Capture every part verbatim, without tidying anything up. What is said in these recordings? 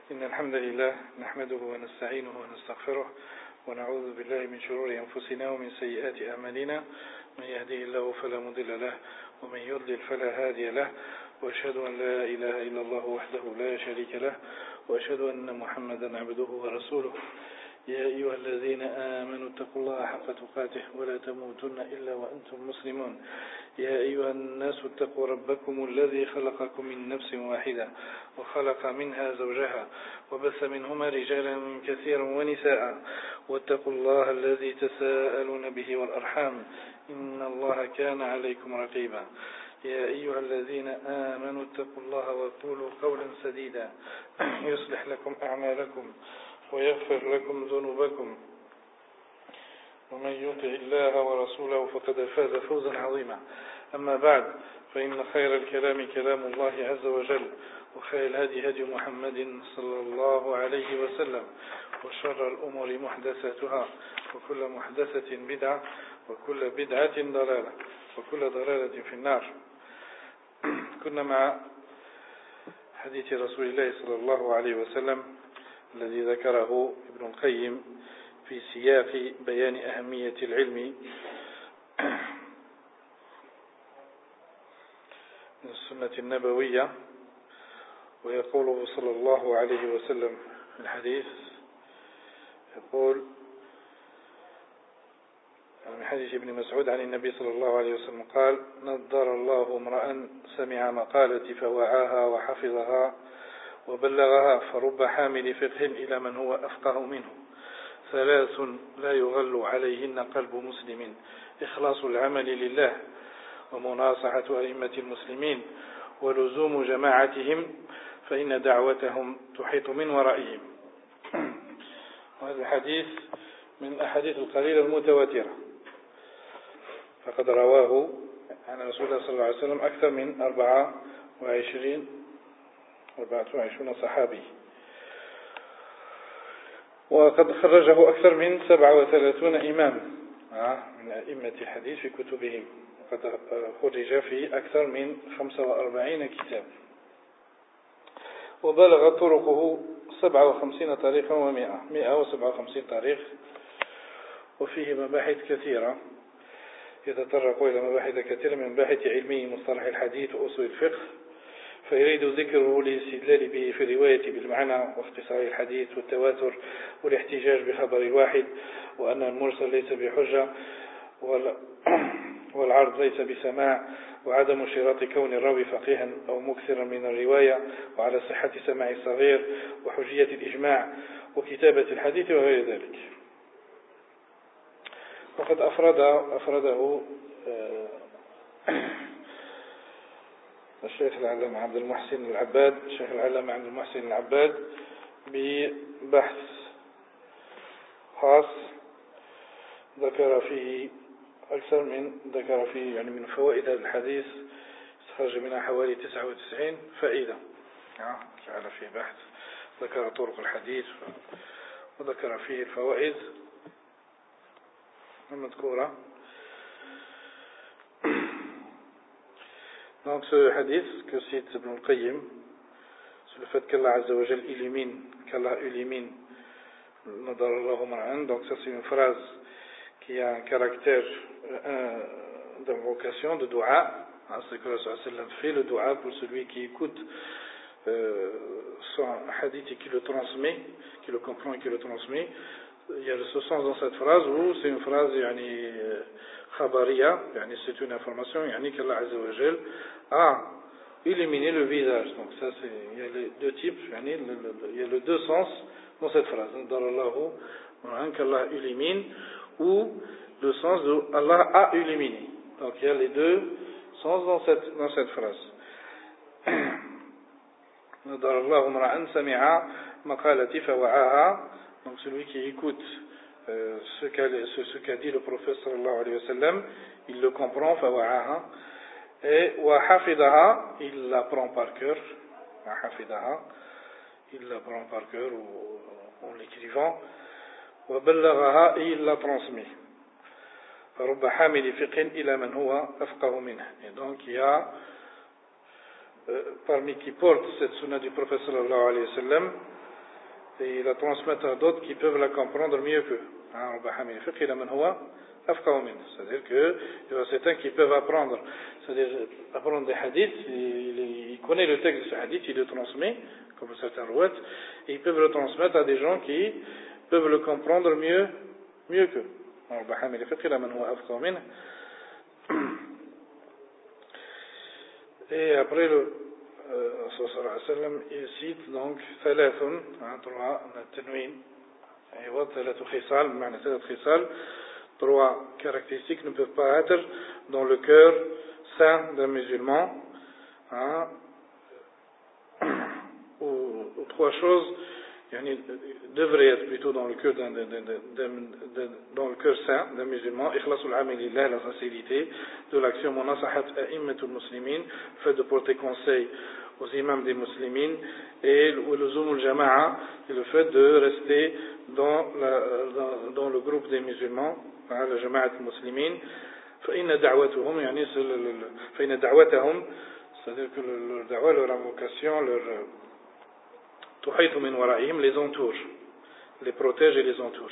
إن الحمد لله نحمده ونستعينه ونستغفره ونعوذ بالله من شرور أنفسنا ومن سيئات أعمالنا. من يهده الله فلا مضل له ومن يضلل فلا هادي له، وأشهد أن لا إله إلا الله وحده لا شريك له، وأشهد أن محمدا عبده ورسوله. يا أيها الذين آمنوا اتقوا الله حق تقاته ولا تموتن إلا وأنتم مسلمون. يا أيها الناس اتقوا ربكم الذي خلقكم من نفس واحدة وخلق منها زوجها وبث منهما رجالا كثيرا ونساء، واتقوا الله الذي تساءلون به والأرحام إن الله كان عليكم رقيبا. يا أيها الذين آمنوا اتقوا الله وقولوا قولا سديدا يصلح لكم أعمالكم ويغفر لكم ذنوبكم، ومن يطع الله ورسوله فقد فاز فوزا عظيما. أما بعد، فإن خير الكلام كلام الله عز وجل، وخير الهدي هدي محمد صلى الله عليه وسلم، وشر الأمور محدثاتها، وكل محدثة بدعة، وكل بدعة ضلالة، وكل ضلالة في النار. كنا مع حديث رسول الله صلى الله عليه وسلم الذي ذكره ابن القيم في سياق بيان أهمية العلم من السنة النبوية. ويقول صلى الله عليه وسلم في الحديث، يقول من حديث ابن مسعود عن النبي صلى الله عليه وسلم قال: نضر الله امرأ سمع مقالتي فوعاها وحفظها وبلغها، فرب حامل فقه إلى من هو أفقه منه. ثلاث لا يغل عليهن قلب مسلم: إخلاص العمل لله، ومناصحة أئمة المسلمين، ولزوم جماعتهم، فإن دعوتهم تحيط من ورائهم. وهذا الحديث من الأحاديث القليلة المتواترة، فقد رواه عن رسول الله صلى الله عليه وسلم أكثر من أربعة وعشرين أربعة وعشرين صحابي، وقد خرجه أكثر من سبعة وثلاثون إمام من أئمة الحديث في كتبهم، وقد خرج في أكثر من خمسة وأربعين كتاب، وبلغ طرقه سبعة وخمسين طريقا ومئة مئة وسبعة وخمسين طريق، وفيه مباحث كثيرة يتطرق إلى مباحث كثيرة من مباحث علمي مصطلح الحديث وأصول الفقه، فيريد ذكره للاستدلال به في الرواية بالمعنى واختصار الحديث والتواتر والاحتجاج بخبر الواحد، وأن المرسل ليس بحجة، والعرض ليس بسماع، وعدم اشتراط كون الراوي فقيها أو مكثرا من الرواية، وعلى صحة سماع الصغير، وحجية الإجماع، وكتابة الحديث وغير ذلك. وقد أفرد أفرده الشيخ العلامة عبد المحسن العباد الشيخ العلامة عبد المحسن العباد ببحث خاص ذكر فيه أكثر من ذكر فيه يعني من فوائد هذا الحديث، استخرج منها حوالي تسعة وتسعين فائدة. جعل فيه بحث ذكر طرق الحديث وذكر فيه الفوائد المذكورة. Donc ce hadith que cite Ibn al-Qayyim sur le fait qu'Allah Azza wa Jal illumine, qu'Allah illumine Nadarallahu mar'an, donc ça c'est une phrase qui a un caractère euh, d'invocation, de dua. C'est que le sallam fait le dua pour celui qui écoute euh, son hadith et qui le transmet, qui le comprend et qui le transmet. Il y a ce sens dans cette phrase où c'est une phrase yani, khabariya, yani c'est une information yani qu'Allah Azza wa Jal a éliminé le visage. Donc ça c'est, il y a les deux types, yani, le, le, il y a les deux sens dans cette phrase. Darallahu, qu'Allah élimine, ou le sens de Allah a éliminé. Donc il y a les deux sens dans cette, dans cette phrase. Darallahu mar'an sami'a maqalati fawa'aha. Donc celui qui écoute euh, ce, qu'a, ce, ce qu'a dit le prophète sallallahu alayhi wa sallam, il le comprend, fawa'aha, et wa hafidaha, il l'apprend par cœur, wa hafidaha, il l'apprend par cœur ou en l'écrivant, wa ballaghaha, et il la transmet. Farubba hamili fiqhin ila man huwa afqahu minhu. Et donc il y a euh, parmi qui portent cette sunna du prophète sallallahu alayhi wa sallam et la transmettre à d'autres qui peuvent la comprendre mieux qu'eux. C'est-à-dire qu'il y a certains qui peuvent apprendre, c'est-à-dire apprendre des hadiths, il, il connaît le texte de ce hadith, il le transmet, comme certains rouettes, et ils peuvent le transmettre à des gens qui peuvent le comprendre mieux, mieux qu'eux. Et après le euh, il cite donc ثلاث trois التنوين أيوة ثلاث خصال بمعنى ثلاث خصال trois caractéristiques ne peuvent pas être dans le cœur saint d'un musulman, hein, ou, ou trois choses yani, devraient être plutôt dans le cœur d'un, d'un, d'un, d'un, d'un, dans le cœur saint d'un musulman. Ikhlasul amal lillah, la sincérité de l'action, munasahat a'immatul muslimin, fait de porter conseil aux imams des musulmans, et l'uzumul jama'a, et le fait de rester dans, la, dans, dans le groupe des musulmans, hein, le jama'at muslimin. فإن دعوتهم يعني فإن دعوتهم, c'est-à-dire que leur da'wa, leur invocation, leur تحيط من ورائهم, les entoure, les protège et les entoure.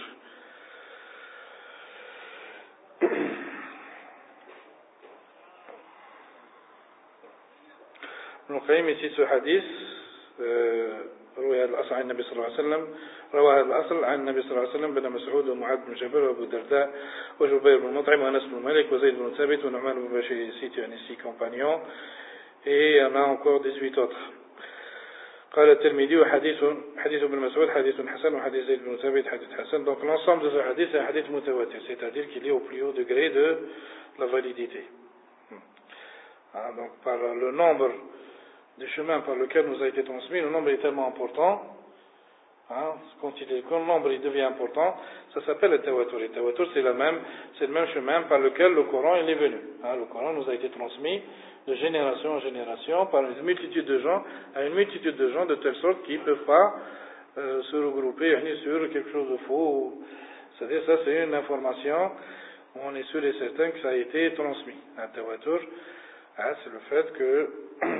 Ibn Qayyim ici ce hadith روي هذا الأصل عن النبي صلى الله عليه وسلم روى هذا الأصل عن النبي صلى الله عليه وسلم بن مسعود ومعاذ بن جبل وأبو الدرداء وجبير بن مطعم وأنس بن مالك وزيد بن ثابت ونعمان بن بشير, cite يعني six compagnons, et il y en a encore dix-huit autres. قال الترمذي حديث حديث ابن مسعود حديث حسن وحديث زيد بن ثابت حديث حسن. Donc l'ensemble de ce hadith est un hadith mutawatir, c'est-à-dire qu'il est au plus haut degré de la validité. Ah, donc par le nombre du chemin par lequel nous a été transmis, le nombre est tellement important, hein, quand, il est, quand le nombre il devient important, ça s'appelle le tawatur. Le tawatur c'est le même, c'est le même chemin par lequel le Coran il est venu. Hein, le Coran nous a été transmis de génération en génération par une multitude de gens à une multitude de gens de telle sorte qu'ils ne peuvent pas euh, se regrouper sur quelque chose de faux. C'est-à-dire ça c'est une information où on est sûr et certain que ça a été transmis. Un tawatur, hein, c'est le fait que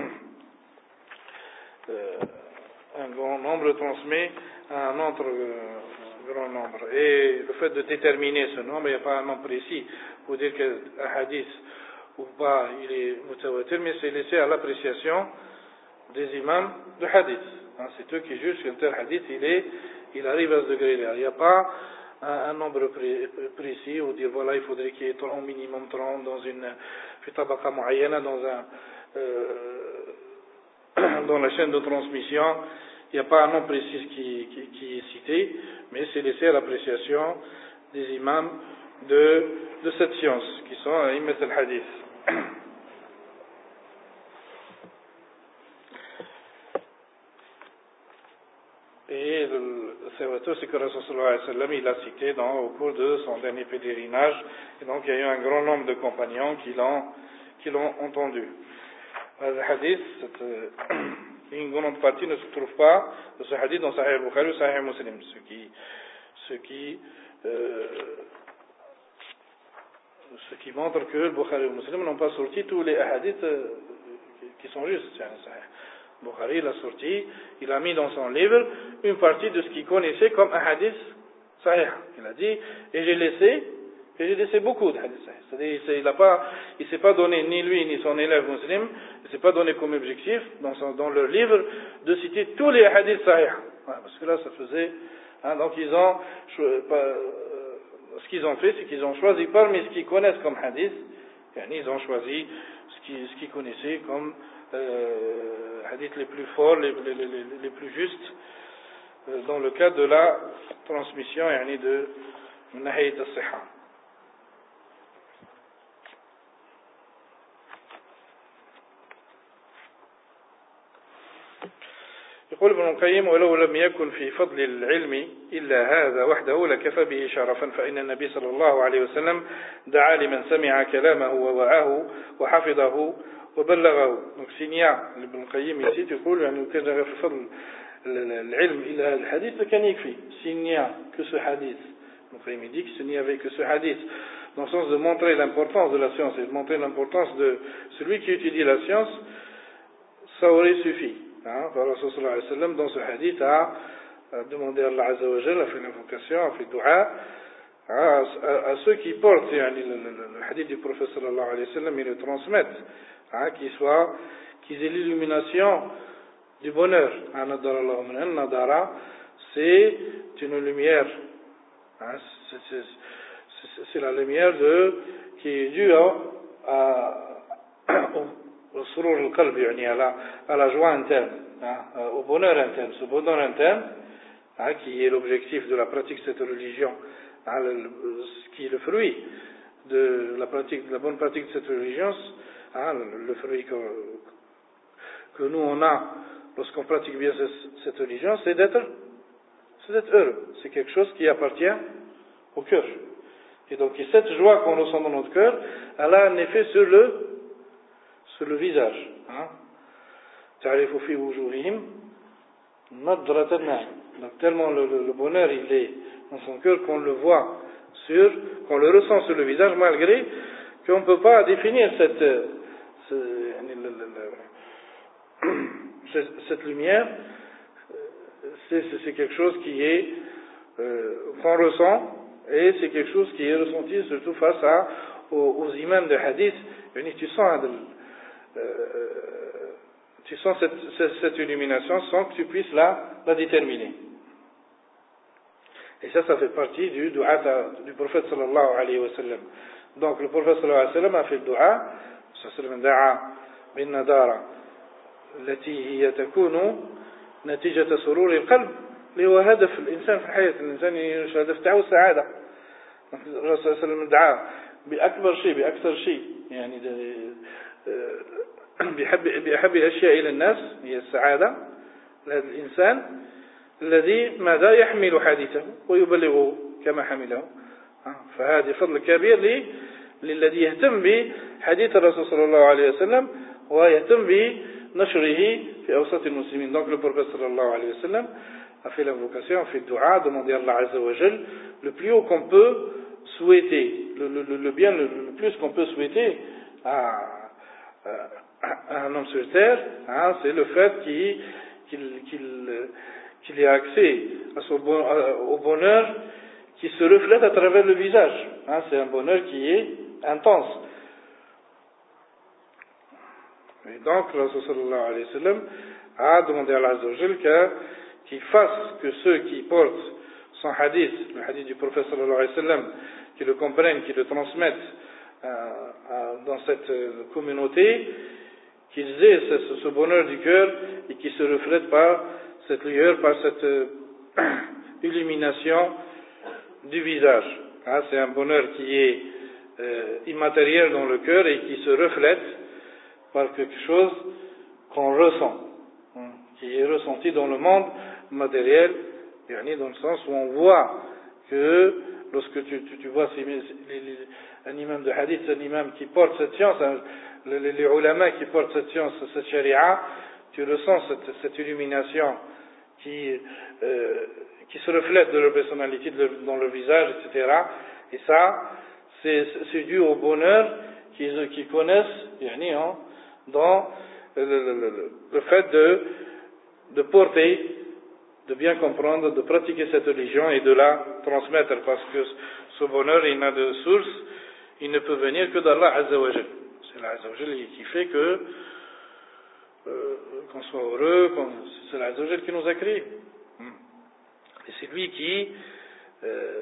Euh, un grand nombre transmet à un autre euh, grand nombre. Et le fait de déterminer ce nombre, il n'y a pas un nombre précis pour dire qu'un hadith ou pas, il est mutawatir, mais c'est laissé à l'appréciation des imams de hadith. Hein, c'est eux qui jugent qu'un tel hadith, il, est, il arrive à ce degré-là. Il n'y a pas un, un nombre pré, précis ou dire voilà, il faudrait qu'il y ait au minimum trente dans une fitabaka muayyana, dans un euh, dans la chaîne de transmission, il n'y a pas un nom précis qui, qui, qui est cité, mais c'est laissé à l'appréciation des imams de, de cette science, qui sont imam al-hadith. Et le tawatur, c'est que Rasul sallallahu alayhi wa sallam, il l'a cité dans, au cours de son dernier pèlerinage, et donc il y a eu un grand nombre de compagnons qui l'ont, qui l'ont entendu. Le hadith, une grande partie ne se trouve pas de ce hadith dans Sahih al-Bukhari ou Sahih Muslim, ce qui, ce qui, euh, ce qui montre que le Bukhari et le Muslim n'ont pas sorti tous les hadiths euh, qui sont justes. Le Bukhari l'a sorti, il a mis dans son livre une partie de ce qu'il connaissait comme un hadith sahih. Il a dit, et j'ai laissé Et j'ai laissé beaucoup de hadiths. C'est-à-dire, il ne pas, il s'est pas donné, ni lui, ni son élève musulman, il ne s'est pas donné comme objectif, dans, son, dans leur livre, de citer tous les hadiths sahih. Voilà, parce que là, ça faisait, hein, donc ils ont, pas, euh, ce qu'ils ont fait, c'est qu'ils ont choisi parmi ce qu'ils connaissent comme hadith, et ils ont choisi ce qu'ils, ce qu'ils connaissaient comme, euh, hadiths les plus forts, les, les, les, les plus justes, euh, dans le cadre de la transmission, yani de nahayat al-sihha. يقول ابن القيم ولو لم يكن في فضل العلم إلا هذا وحده لكفى به شرفا فإن النبي صلى الله عليه وسلم دعا لمن سمع كلامه ووعاه وحفظه وبلغه. Donc s'il y a ابن القيم ici يقول يعني كان في فضل العلم إلا هذا الحديث لكان يكفي. S'il n'y a que ce hadith, ابن القيم dit que s'il n'y avait que ce hadith, dans le sens de montrer l'importance de la science et de montrer l'importance de celui qui étudie la science, ça aurait suffi. Hein, Rasul sallallahu alayhi wa sallam dans ce hadith a à demander à Allah Azza wa Jalla, à faire une invocation, à faire dua, à, à, à ceux qui portent yani, le, le, le hadith du prophète sallallahu alayhi wa sallam et le transmettent, hein, qu'ils soient, qu'ils aient l'illumination du bonheur. Nadara, c'est une lumière, hein, c'est, c'est, c'est, c'est la lumière de, qui est due à, à, au, au surur al-qalb, yani, à, la, à la joie interne, hein, au bonheur interne. Ce bonheur interne, hein, qui est l'objectif de la pratique de cette religion, hein, le, le, ce qui est le fruit de la pratique, de la bonne pratique de cette religion, hein, le, le fruit que, que nous on a lorsqu'on pratique bien cette, cette religion, c'est d'être, c'est d'être heureux. C'est quelque chose qui appartient au cœur. Et donc, cette joie qu'on ressent dans notre cœur, elle a un effet sur le, sur le visage. تعرف في وجوههم نضرة النعيم. Donc, tellement le, le, le bonheur, il est dans son cœur qu'on le voit sur, qu'on le ressent sur le visage, malgré qu'on ne peut pas définir cette, ce, cette lumière. C'est, c'est quelque chose qui est, euh, qu'on ressent, et c'est quelque chose qui est ressenti surtout face à, aux, aux imams de hadith. Tu sens, euh, tu sens cette, cette, cette illumination sans que tu puisses la, la déterminer. Et ça, ça fait partie du dua du prophète sallallahu alayhi wa sallam. Donc le prophète sallallahu alayhi wa sallam a fait le dua, sallallahu da'a bin nadara التي هي تكون نتيجة سرور القلب اللي هو هدف الإنسان في الحياة. الإنسان هدف تاعو السعادة. الرسول صلى الله عليه وسلم دعا بأكبر شيء بأكثر شيء يعني بحب بأحب الأشياء إلى الناس هي السعادة لهذا الإنسان الذي ماذا يحمل حديثه ويبلغه كما حمله. فهذا فضل كبير للذي يهتم بحديث الرسول صلى الله عليه وسلم ويهتم بنشره في أوسط المسلمين. Donc le prophète sallallahu alayhi wa sallam a fait l'invocation, a fait le dua, demandé à Allah Azza wa Jal le plus haut qu'on peut souhaiter, le, le, le bien le, le plus qu'on peut souhaiter à, à, à un homme sur terre, hein, c'est le fait qu'il, qu'il, qu'il, qu'il ait accès à son bon, à, au bonheur qui se reflète à travers le visage. Hein, c'est un bonheur qui est intense. Et donc, le Rasul sallallahu alayhi wa sallam a demandé à Allah Azza wa Jal qu'il fasse que ceux qui portent son hadith, le hadith du prophète sallallahu alayhi wa sallam, qui le comprennent, qui le transmettent euh, euh, dans cette communauté, qu'ils aient ce, ce bonheur du cœur et qui se reflète par cette lueur, par cette euh, illumination du visage. Hein, c'est un bonheur qui est euh, immatériel dans le cœur et qui se reflète par quelque chose qu'on ressent, hein, qui est ressenti dans le monde matériel, dans le sens où on voit que lorsque tu, tu, tu vois ces, les, les, un imam de hadith, un imam qui porte cette science, un, les, les ulama qui portent cette science, cette sharia, tu ressens cette, cette illumination qui, euh, qui se reflète de leur personnalité, de leur, dans leur visage, et cetera. Et ça, c'est, c'est dû au bonheur qu'ils, qu'ils connaissent, yani, hein, dans le, le, le, le fait de, de porter, de bien comprendre, de pratiquer cette religion et de la transmettre, parce que ce bonheur, il n'a de source, il ne peut venir que d'Allah Azza wa Jal. C'est Allah Azza wa Jal qui fait que euh, qu'on soit heureux, qu'on, c'est Allah Azza wa Jal qui nous a créés. Et c'est lui qui euh,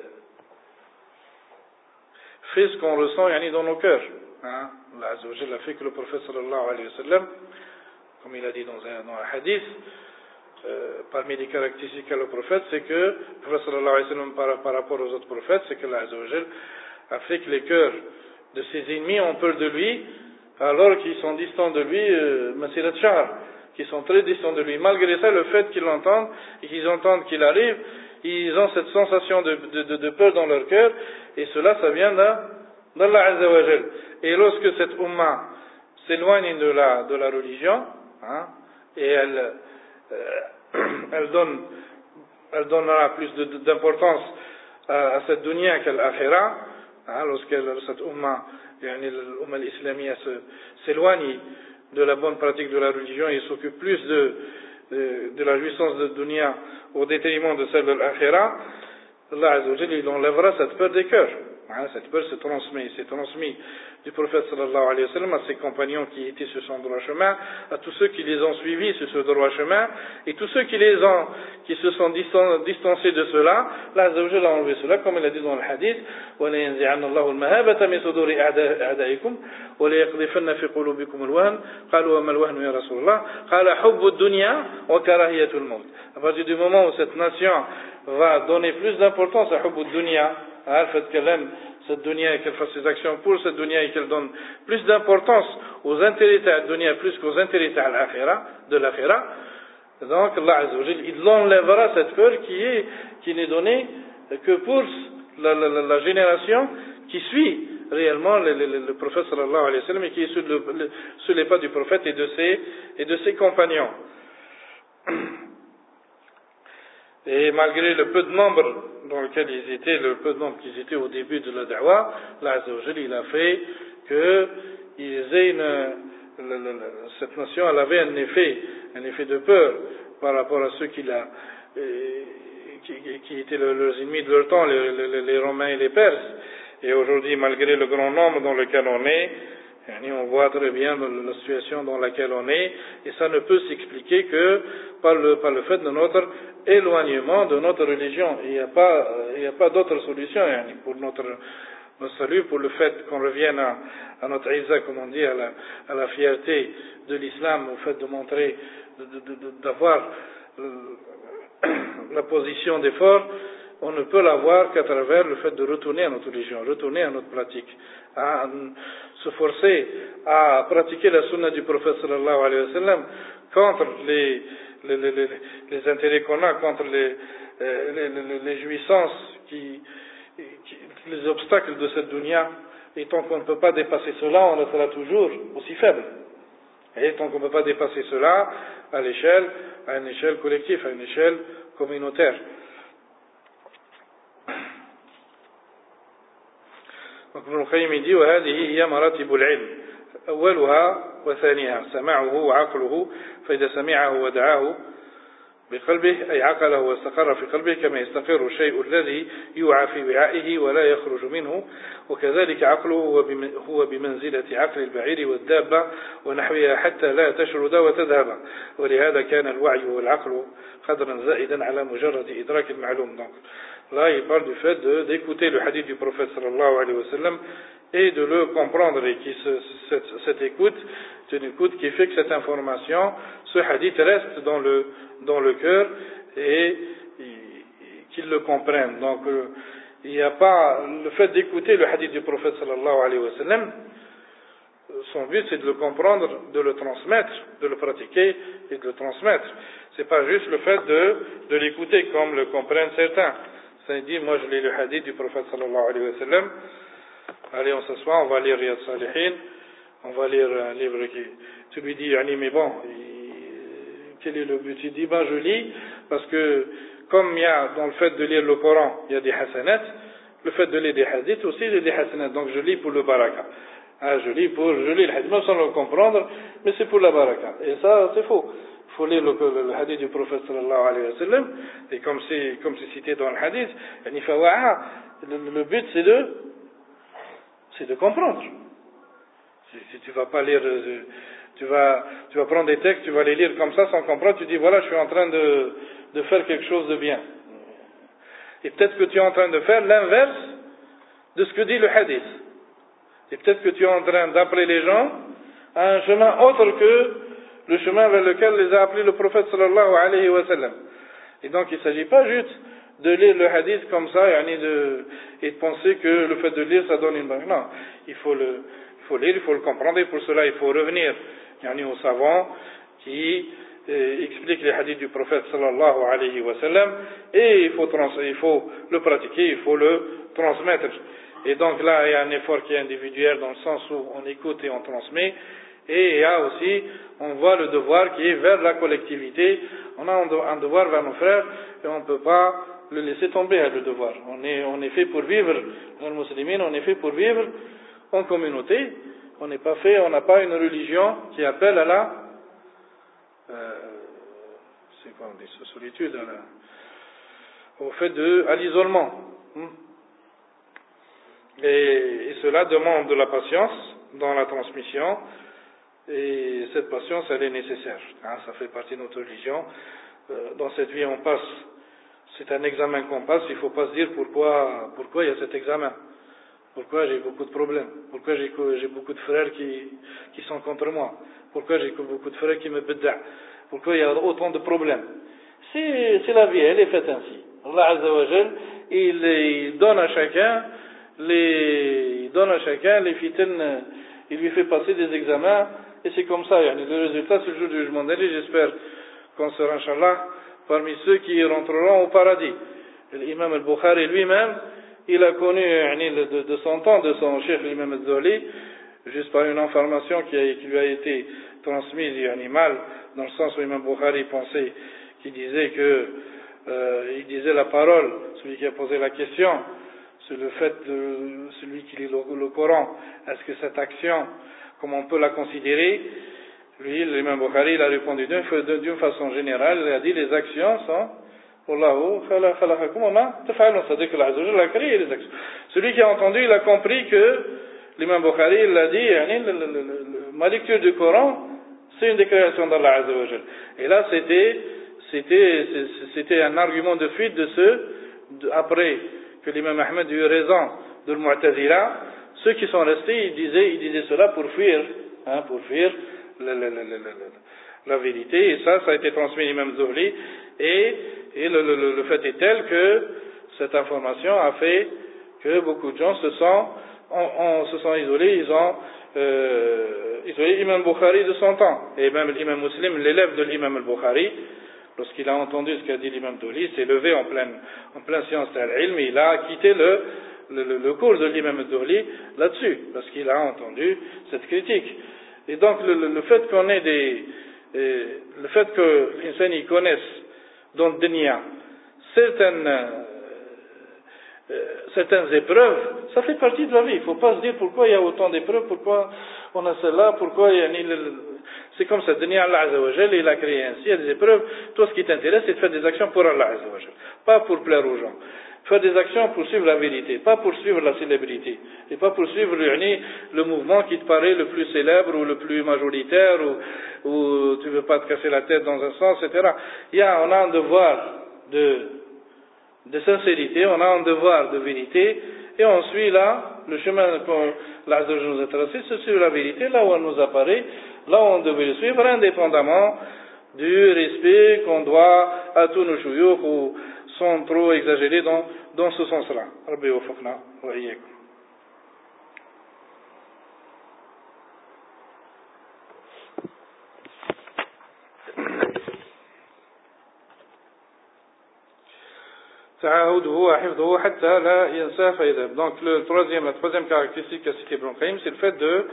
fait ce qu'on ressent yani, dans nos cœurs. Hein? Allah Azza wa Jal a fait que le prophète sallallahu alayhi wa sallam, comme il a dit dans un, dans un hadith, Euh, parmi les caractéristiques qu'a le prophète, c'est que le prophète sallallahu alayhi wa sallam par, par rapport aux autres prophètes, c'est que Allah Azza wa Jal a fait que les cœurs de ses ennemis ont peur de lui, alors qu'ils sont distants de lui, Masirat euh, Shahr, qui sont très distants de lui. Malgré ça, le fait qu'ils l'entendent et qu'ils entendent qu'il arrive, ils ont cette sensation de, de, de, de peur dans leur cœur, et cela, ça vient d'Allah Azza wa Jal. Et lorsque cette Ummah s'éloigne de la, de la religion, hein, et elle Euh, elle donne, elle donnera plus de, de, d'importance à, à cette dunya qu'à l'akhira, hein, lorsqu'elle, cette umma, l'umma islamia s'éloigne de la bonne pratique de la religion et s'occupe plus de, de, de la jouissance de dunya au détriment de celle de l'akhira, Allah Azza wa Jalla, il enlèvera cette peur des cœurs. Hein, cette peur se transmet, s'est transmis du prophète sallallahu alayhi wa sallam à ses compagnons qui étaient sur son droit chemin, à tous ceux qui les ont suivis sur ce droit chemin, et tous ceux qui les ont, qui se sont distancés de cela, Allah Azza wa Jalla a enlevé cela, comme il a dit dans le hadith, وَلَيَنْزِعَنَّ اللَّهُ الْمَهَابَةَ مِنْ صُدُورِ أَعْدَائِكُمْ وَلَيَقْذِفَنَّ فِي قُلُوبِكُمُ الْوَهْنَ قالوا وما الوهن يا رسول الله قال حب الدنيا وكراهية الموت. À partir du moment où cette nation va donner plus d'importance à حب الدنيا, hein, le fait qu'elle aime cette dunya et qu'elle fasse ses actions pour cette dunya et qu'elle donne plus d'importance aux intérêts de la dunya plus qu'aux intérêts de l'akhira, de l'akhira, donc Allah Azza wa Jalla, il enlèvera cette peur qui est, qui n'est donnée que pour la, la, la, la génération qui suit réellement le, le, le prophète sallallahu alayhi wa sallam et qui est sur, le, le, sur les pas du prophète et de ses, et de ses compagnons. Et malgré le peu de membres dans lequel ils étaient, le peu de membres qu'ils étaient au début de la da'wah, Allah Azza wa Jalla, il a fait qu'ils aient une, le, le, cette nation, elle avait un effet, un effet de peur par rapport à ceux qui, la, qui, qui étaient leurs ennemis de leur temps, les, les, les Romains et les Perses. Et aujourd'hui, malgré le grand nombre dans lequel on est, on voit très bien la situation dans laquelle on est, et ça ne peut s'expliquer que par le, par le fait de notre éloignement de notre religion. Il n'y a pas, il n'y a pas d'autre solution pour notre, notre salut, pour le fait qu'on revienne à, à notre izza, comme on dit, à la, à la fierté de l'islam, au fait de montrer, de, de, de, d'avoir la position des forts. On ne peut l'avoir qu'à travers le fait de retourner à notre religion, retourner à notre pratique, à se forcer à pratiquer la sunna du prophète sallallahu alayhi wa sallam contre les, les, les, les, les intérêts qu'on a, contre les, les, les, les jouissances, qui, qui, les obstacles de cette dunya. Et tant qu'on ne peut pas dépasser cela, on restera toujours aussi faible. Et tant qu'on ne peut pas dépasser cela à l'échelle, à une échelle collective, à une échelle communautaire. ابن القيم يدي وهذه هي مراتب العلم أولها وثانيها سماعه وعقله فإذا سمعه ودعاه بقلبه أي عقله واستقر في قلبه كما يستقر الشيء الذي يوعى في وعائه ولا يخرج منه وكذلك عقله هو بمنزلة عقل البعير والدابة ونحوها حتى لا تشرد وتذهب ولهذا كان الوعي والعقل قدرا زائدا على مجرد إدراك المعلوم. Donc là il parle du fait de, d'écouter le hadith du prophète sallallahu alayhi wa sallam et de le comprendre et qui se, cette, cette écoute c'est une écoute qui fait que cette information, ce hadith reste dans le, dans le cœur et, et qu'ils le comprennent. Donc euh, il n'y a pas le fait d'écouter le hadith du prophète sallallahu alayhi wa sallam, son but c'est de le comprendre, de le transmettre, de le pratiquer et de le transmettre. C'est pas juste le fait de, de l'écouter comme le comprennent certains. Ça dit, moi je lis le hadith du prophète sallallahu alayhi wa sallam, allez on s'assoit, on va lire Riyad Salihin, on va lire un livre qui, tu lui dis, Annie, mais bon, il, quel est le but? Il dit, ben je lis, parce que comme il y a dans le fait de lire le Coran, il y a des hasanats, le fait de lire des hadiths aussi, il y a des hasanats, donc je lis pour le baraka. Ah, je lis pour, je lis le hadith, même sans le comprendre, mais c'est pour la baraka. Et ça, c'est faux. Il faut lire le, le, le hadith du prophète sallallahu alayhi wa sallam, et comme c'est, comme c'est cité dans le hadith, le, le but c'est de, c'est de comprendre. Si, si tu vas pas lire, tu vas, tu vas prendre des textes, tu vas les lire comme ça sans comprendre, tu dis voilà, je suis en train de, de faire quelque chose de bien. Et peut-être que tu es en train de faire l'inverse de ce que dit le hadith. Et peut-être que tu es en train d'appeler les gens à un chemin autre que le chemin vers lequel les a appelés le prophète sallallahu alayhi wa sallam. Et donc il ne s'agit pas juste de lire le hadith comme ça et de, et de penser que le fait de lire ça donne une baraka. Non, il faut le, il faut lire, il faut le comprendre et pour cela il faut revenir yani, aux savants qui eh, expliquent les hadiths du prophète sallallahu alayhi wa sallam et il faut, trans, il faut le pratiquer, il faut le transmettre. Et donc là il y a un effort qui est individuel dans le sens où on écoute et on transmet. Et il y a aussi, on voit le devoir qui est vers la collectivité. On a un devoir vers nos frères et on ne peut pas le laisser tomber à le devoir. On est, on est fait pour vivre, les musulmans, on est fait pour vivre en communauté. On n'est pas fait, on n'a pas une religion qui appelle à la, euh, c'est quoi on dit, solitude, à la, au fait de, à l'isolement. Et, et cela demande de la patience dans la transmission, et cette patience, elle est nécessaire. Hein, ça fait partie de notre religion. Euh, dans cette vie, on passe, c'est un examen qu'on passe, il ne faut pas se dire pourquoi, pourquoi il y a cet examen. Pourquoi j'ai beaucoup de problèmes? Pourquoi j'ai, j'ai beaucoup de frères qui, qui sont contre moi? Pourquoi j'ai beaucoup de frères qui me bid'a? Pourquoi il y a autant de problèmes? C'est, c'est la vie, elle est faite ainsi. Allah Azza wa Jal, il, il donne à chacun les, il donne à chacun les fitnes, il lui fait passer des examens, et c'est comme ça. Le résultat, c'est le jour du jugement dernier. J'espère qu'on sera, Inch'Allah, parmi ceux qui rentreront au paradis. L'imam al-Bukhari lui-même, il a connu de, de son temps, de son chef, l'imam al-Zuhli, juste par une information qui, a, qui lui a été transmise mal, dans le sens où l'imam Bukhari pensait, qu'il disait que, euh, il disait la parole, celui qui a posé la question, c'est le fait de celui qui lit le, le Coran, est-ce que cette action, comment on peut la considérer? Lui, l'imam Bukhari, il a répondu d'une, d'une façon générale, il a dit les actions sont Wallahu khalaqakum wa ma taf'alun, c'est-à-dire que l'Azza wa Jalla a créé les actions. Celui qui a entendu, il a compris que l'imam Bukhari, il a dit, yani, le, le, le, ma lecture du Coran, c'est une des créations d'Allah Azza wa Jalla. Et là, c'était, c'était, c'était un argument de fuite de ceux, de, après que l'imam Ahmed a eu raison de l'Mu'tazila, ceux qui sont restés, ils disaient, ils disaient cela pour fuir, hein, pour fuir la, la, la, la, la, la vérité. Et ça, ça a été transmis à l'imam Zuhli. Et, et le, le, le fait est tel que cette information a fait que beaucoup de gens se sont, on, on, se sont isolés, ils ont euh, isolé l'imam Bukhari de son temps. Et même l'imam Muslim, l'élève de l'imam al-Bukhari, lorsqu'il a entendu ce qu'a dit l'imam Zuhli, s'est levé en pleine, en pleine science d'al-ilm, il a quitté le, le, le, le cours de l'imam Zuhli là-dessus, parce qu'il a entendu cette critique. Et donc le, le, le fait qu'on ait des, euh, le fait que les gens y connaissent dans le dunya certaines, euh, certaines épreuves, ça fait partie de la vie. Il ne faut pas se dire pourquoi il y a autant d'épreuves, pourquoi on a cela, pourquoi il y a ni le... C'est comme ça, le dunya, Allah Azza wa Jalla, il a créé ainsi, il y a des épreuves. Toi, ce qui t'intéresse, c'est de faire des actions pour Allah Azza wa Jalla, pas pour plaire aux gens. Faire des actions pour suivre la vérité, pas pour suivre la célébrité, et pas pour suivre le mouvement qui te paraît le plus célèbre ou le plus majoritaire, ou, ou tu veux pas te casser la tête dans un sens, et cetera. Il y a, on a un devoir de, de sincérité, on a un devoir de vérité, et on suit là, le chemin qu'on l'Azza nous a tracé, c'est suivre la vérité, là où elle nous apparaît, là où on devait le suivre, indépendamment du respect qu'on doit à tous nos chouyouks, ou sont trop exagérés dans, dans ce sens-là. Rabbi wafaqna wa iyyakum. Donc le troisième, la troisième caractéristique qu'a cité Ibn Qayyim, c'est le fait de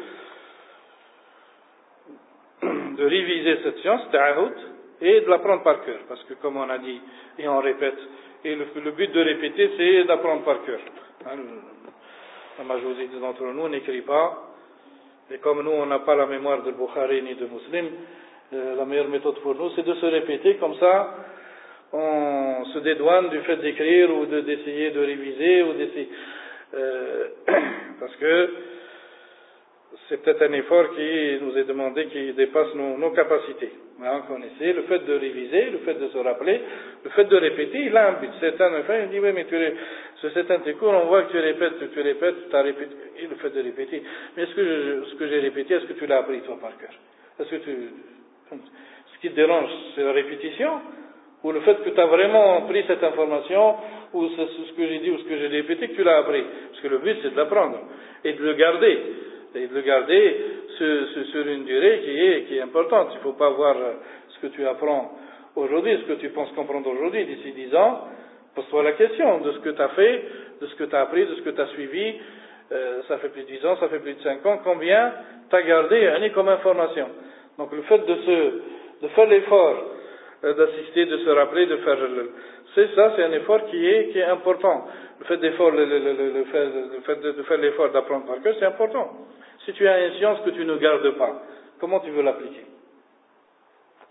de réviser cette science, ta'ahud, et de l'apprendre par cœur, parce que comme on a dit et on répète, et le, le but de répéter, c'est d'apprendre par cœur. Hein, la majorité d'entre nous n'écrit pas, et comme nous on n'a pas la mémoire de Bukhari ni de Muslim, euh, la meilleure méthode pour nous, c'est de se répéter, comme ça on se dédouane du fait d'écrire ou de, d'essayer de réviser, ou d'essayer, euh, parce que c'est peut-être un effort qui nous est demandé, qui dépasse nos, nos capacités. Hein, qu'on essaie, le fait de réviser, le fait de se rappeler, le fait de répéter, il a un but. Certains, enfin, il dit, oui, mais tu ré... sur certains de tes cours, on voit que tu répètes, que tu répètes, tu as répété, et le fait de répéter. Mais est-ce que je, ce que j'ai répété, est-ce que tu l'as appris, toi, par cœur? Est-ce que tu, ce qui te dérange, c'est la répétition? Ou le fait que tu as vraiment pris cette information, ou c'est ce que j'ai dit, ou ce que j'ai répété, que tu l'as appris? Parce que le but, c'est de l'apprendre, et de le garder. Et de le garder sur, sur, sur une durée qui est, qui est importante. Il ne faut pas voir ce que tu apprends aujourd'hui, ce que tu penses comprendre aujourd'hui. D'ici dix ans, pose-toi la question de ce que tu as fait, de ce que tu as appris, de ce que tu as suivi. Euh, ça fait plus de dix ans, ça fait plus de cinq ans. Combien tu as gardé hein, comme information? Donc le fait de, se, de faire l'effort, euh, d'assister, de se rappeler, de faire... Le, c'est ça, c'est un effort qui est, qui est important. Le fait, d'effort, le, le, le, le fait, le fait de, de faire l'effort d'apprendre par cœur, c'est important. Si tu as une science que tu ne gardes pas, comment tu veux l'appliquer?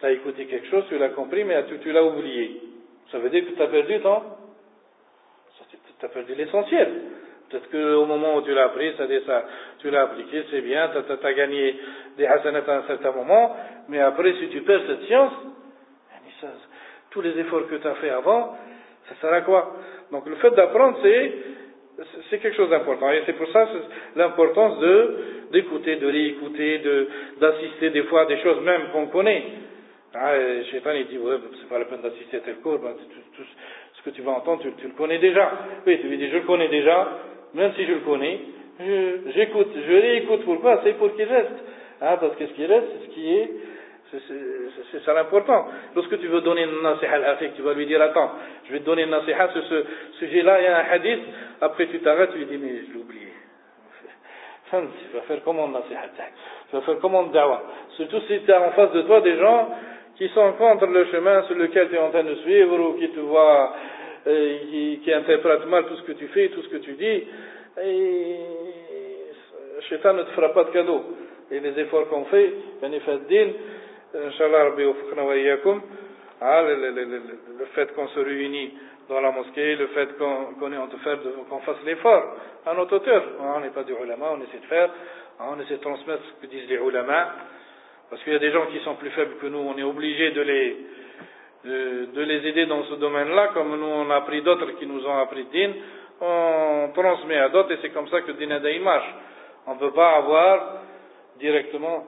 Tu as écouté quelque chose, tu l'as compris, mais tu, tu l'as oublié. Ça veut dire que tu as perdu ton, tu as perdu l'essentiel. Peut-être qu'au moment où tu l'as appris, ça, ça, tu l'as appliqué, c'est bien, tu as gagné des hasanats à un certain moment, mais après, si tu perds cette science, ça, tous les efforts que tu as fait avant, ça sert à quoi? Donc le fait d'apprendre, c'est, c'est quelque chose d'important. Et c'est pour ça l'importance de, d'écouter, de réécouter, de, d'assister des fois à des choses même qu'on connaît. Ah, Shaitan, il dit, ouais, c'est pas la peine d'assister à tel cours, ben, tout, tout ce que tu vas entendre, tu, tu le connais déjà. Oui, tu lui dis, je le connais déjà, même si je le connais, je, j'écoute, je réécoute. Pourquoi? C'est pour qu'il reste. Ah, parce que ce qui reste, c'est ce qui est, c'est, c'est, c'est ça l'important. Lorsque tu veux donner une nasiha à l'affique, tu vas lui dire, attends, je vais te donner une nasiha sur ce sujet-là, il y a un hadith, après tu t'arrêtes, tu lui dis, mais je l'ai oublié. Tu vas faire comment une nasiha? Tu vas faire comment une da'wah? Surtout si tu as en face de toi des gens qui sont contre le chemin sur lequel tu es en train de suivre, ou qui te voient, euh, qui, qui interprètent mal tout ce que tu fais, tout ce que tu dis, et Shaitan ne te fera pas de cadeau. Et les efforts qu'on fait, yani faddin, Inch'Allah Rabbi wafaqna wa iyyakum, le, le, le, le, le fait qu'on se réunit dans la mosquée, le fait qu'on, qu'on est en train de faire, qu'on fasse l'effort à notre hauteur. On n'est pas des ulama, on essaie de faire, on essaie de transmettre ce que disent les ulama, parce qu'il y a des gens qui sont plus faibles que nous, on est obligé de les, de, de les aider dans ce domaine-là, comme nous on a appris d'autres qui nous ont appris din, on transmet à d'autres et c'est comme ça que le din adaï marche. On ne peut pas avoir directement,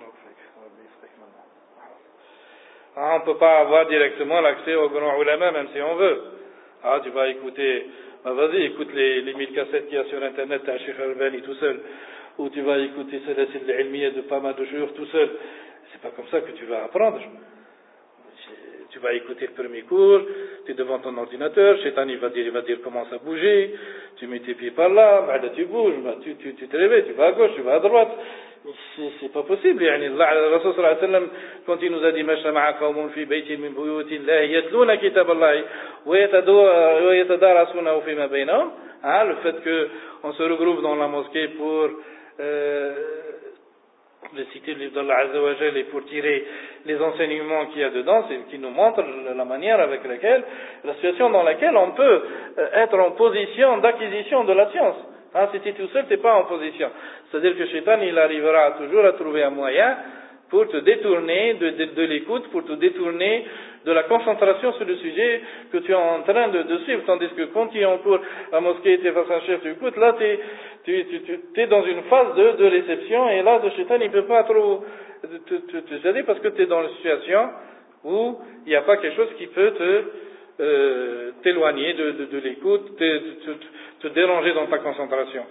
ah, on ne peut pas avoir directement l'accès aux grands ulama, même si on veut. Ah, tu vas écouter, bah vas-y, écoute les, les mille cassettes qu'il y a sur internet à Cheikh Albani tout seul, ou tu vas écouter Salasil al-Ilmiya de pas mal de jours tout seul. C'est pas comme ça que tu vas apprendre. Tu vas écouter le premier cours, tu es devant ton ordinateur, Shaitan il va dire, il va dire commence à bouger, tu mets tes pieds par là, bah là tu bouges, bah tu, tu, tu te réveilles, tu vas à gauche, tu vas à droite. C'est, c'est pas possible. يعني الله الرسول صلى الله عليه وسلم quand il nous a dit ما اجتمع قوم في بيت من بيوت الله يتلون كتاب الله ويتدارسونه فيما بينهم, hein, le fait que on se regroupe dans la mosquée pour euh, réciter le livre d'Allah Azza wa Jal et pour tirer les enseignements qu'il y a dedans, c'est qui nous montre la manière avec laquelle, la situation dans laquelle on peut être en position d'acquisition de la science. Hein, si tu es tout seul, tu n'es pas en position. C'est-à-dire que Shaitan, il arrivera toujours à trouver un moyen pour te détourner de, de, de l'écoute, pour te détourner de la concentration sur le sujet que tu es en train de, de suivre. Tandis que quand tu es en cours à la mosquée, tu es face à un chef, tu écoutes, là, tu es, tu, tu, tu, tu es dans une phase de, de réception, et là, le Shaitan, il ne peut pas trop te, te, te aider parce que tu es dans une situation où il n'y a pas quelque chose qui peut te euh, t'éloigner de, de, de l'écoute, te, te, te déranger dans ta concentration.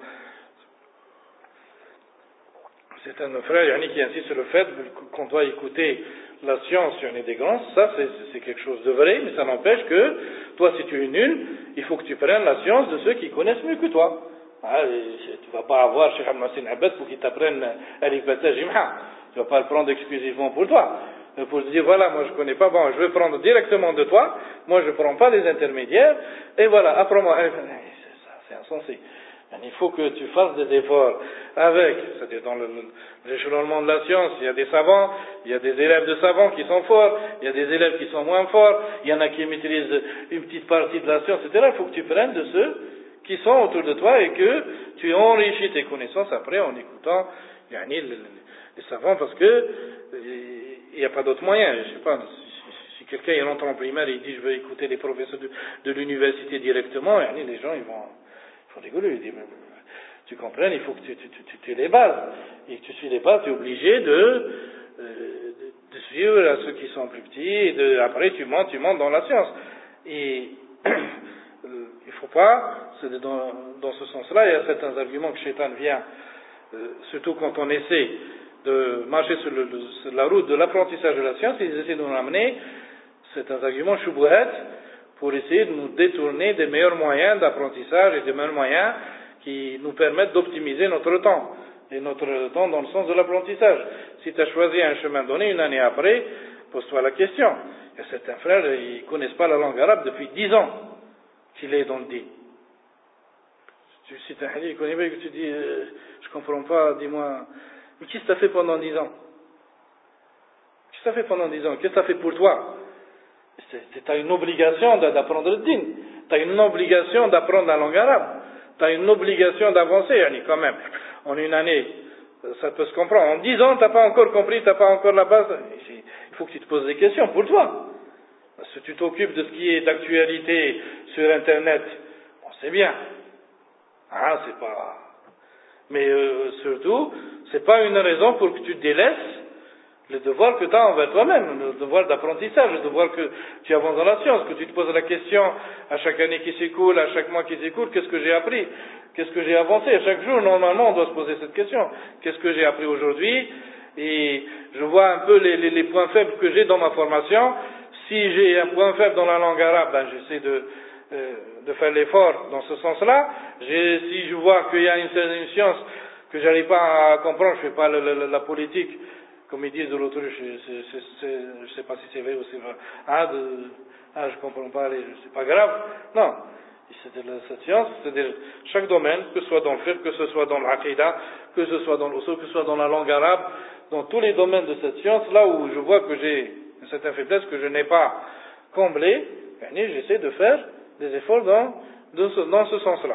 C'est un frère yani, qui insiste sur le fait qu'on doit écouter la science si on est des grands. Ça, c'est, c'est quelque chose de vrai, mais ça n'empêche que toi, si tu es nul, il faut que tu prennes la science de ceux qui connaissent mieux que toi. Ah, tu ne vas pas avoir Cheikh Al-Massin Abed pour qu'il t'apprenne Alif Bata Jimha. Tu ne vas pas le prendre exclusivement pour toi. Mais pour te dire, voilà, moi je ne connais pas, bon, je vais prendre directement de toi, moi je ne prends pas des intermédiaires, et voilà, apprends-moi. C'est ça, c'est insensé. Il faut que tu fasses des efforts avec, c'est-à-dire dans le, l'échelonnement de la science, il y a des savants, il y a des élèves de savants qui sont forts, il y a des élèves qui sont moins forts, il y en a qui maîtrisent une petite partie de la science, et cetera. Il faut que tu prennes de ceux qui sont autour de toi et que tu enrichis tes connaissances après en écoutant yani, les, les savants, parce que il n'y a pas d'autre moyen. Je sais pas, si, si quelqu'un il rentre en primaire et il dit je veux écouter les professeurs de, de l'université directement, yani, les gens ils vont Il faut rigoler, il dit, mais, tu comprennes, il faut que tu, tu, tu, tu aies les bases. Et que tu suis les bases, tu es obligé de, euh, de, de suivre à ceux qui sont plus petits, et de, après tu montes, tu montes dans la science. Et il ne faut pas, c'est dans, dans ce sens-là, il y a certains arguments que Shaitan vient, euh, surtout quand on essaie de marcher sur, le, le, sur la route de l'apprentissage de la science, ils essaient de nous ramener certains arguments shubuhat, pour essayer de nous détourner des meilleurs moyens d'apprentissage et des meilleurs moyens qui nous permettent d'optimiser notre temps. Et notre temps dans le sens de l'apprentissage. Si tu as choisi un chemin donné, une année après, pose-toi la question. Il y a certains frères, ils ne connaissent pas la langue arabe depuis dix ans qu'il est dans le din. Tu cites un hadith, il connaît pas, que tu dis, euh, je ne comprends pas, dis-moi, mais qu'est-ce que tu as fait pendant dix ans? Qu'est-ce que ça fait pendant dix ans? Qu'est-ce que ça fait pour toi? Tu as une obligation d'apprendre le din. Tu as une obligation d'apprendre la langue arabe. Tu as une obligation d'avancer, yani, quand même. En une année, ça peut se comprendre. En dix ans, tu n'as pas encore compris, tu n'as pas encore la base. Il faut que tu te poses des questions pour toi. Si tu t'occupes de ce qui est d'actualité sur Internet, bon, c'est bien. Ah, c'est pas... Mais euh, surtout, c'est pas une raison pour que tu délaisses le devoir que tu as envers toi-même, le devoir d'apprentissage, le devoir que tu avances dans la science, que tu te poses la question à chaque année qui s'écoule, à chaque mois qui s'écoule, qu'est-ce que j'ai appris? Qu'est-ce que j'ai avancé? À chaque jour, normalement, on doit se poser cette question. Qu'est-ce que j'ai appris aujourd'hui? Et je vois un peu les, les, les points faibles que j'ai dans ma formation. Si j'ai un point faible dans la langue arabe, ben j'essaie de, euh, de faire l'effort dans ce sens-là. J'ai, si je vois qu'il y a une, une science que j'arrive pas à comprendre, je fais pas la, la, la politique, comme ils disent de l'autruche, je ne sais pas si c'est vrai ou c'est vrai. Ah, de, ah je comprends pas, les, c'est pas grave. Non. C'est de la, cette science, c'est-à-dire chaque domaine, que ce soit dans le fiqh, que ce soit dans l'aqida, que ce soit dans l'usul, que ce soit dans la langue arabe, dans tous les domaines de cette science, là où je vois que j'ai une certaine faiblesse que je n'ai pas comblée, j'essaie de faire des efforts dans, de ce, dans ce sens-là.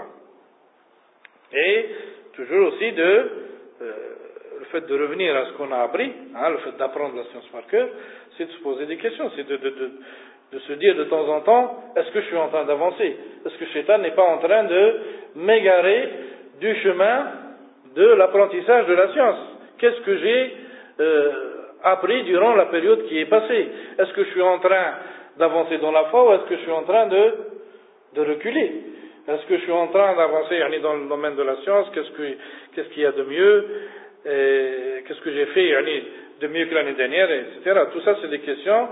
Et toujours aussi de euh, le fait de revenir à ce qu'on a appris, hein, le fait d'apprendre la science par cœur, c'est de se poser des questions, c'est de, de, de, de se dire de temps en temps, est-ce que je suis en train d'avancer? Est-ce que Shaitan n'est pas en train de m'égarer du chemin de l'apprentissage de la science? Qu'est-ce que j'ai euh, appris durant la période qui est passée? Est-ce que je suis en train d'avancer dans la foi ou est-ce que je suis en train de, de reculer? Est-ce que je suis en train d'avancer dans le domaine de la science? Qu'est-ce que, qu'est-ce qu'il y a de mieux? Et qu'est-ce que j'ai fait de mieux que l'année dernière, et cetera. Tout ça, c'est des questions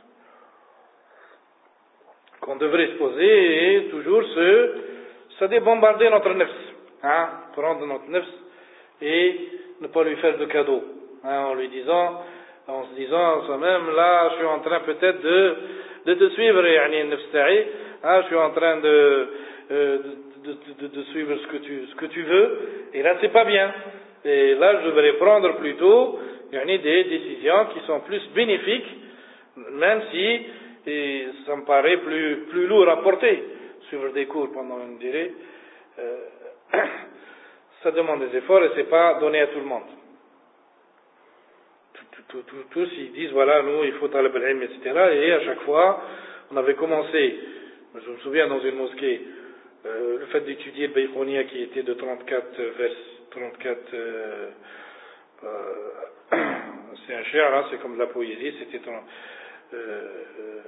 qu'on devrait se poser et toujours se, se débombarder notre nefs, hein, prendre notre nefs et ne pas lui faire de cadeaux, hein, en lui disant, en se disant en soi-même, là, je suis en train peut-être de, de te suivre, hein, je suis en train de, euh, de, de, de, de suivre ce que tu, ce que tu veux, et là, c'est pas bien. Et là, je devrais prendre plutôt des décisions qui sont plus bénéfiques, même si et ça me paraît plus, plus lourd à porter. Suivre des cours pendant une durée, euh, ça demande des efforts et c'est pas donné à tout le monde. Tous, tous, tous, ils disent, voilà, nous, il faut talab al-ilm, et cetera. Et à chaque fois, on avait commencé, je me souviens dans une mosquée, euh, le fait d'étudier le Bayqonia qui était de trente-quatre vers trente-quatre, euh, euh, c'est un cher, hein, c'est comme de la poésie, c'était trente, euh,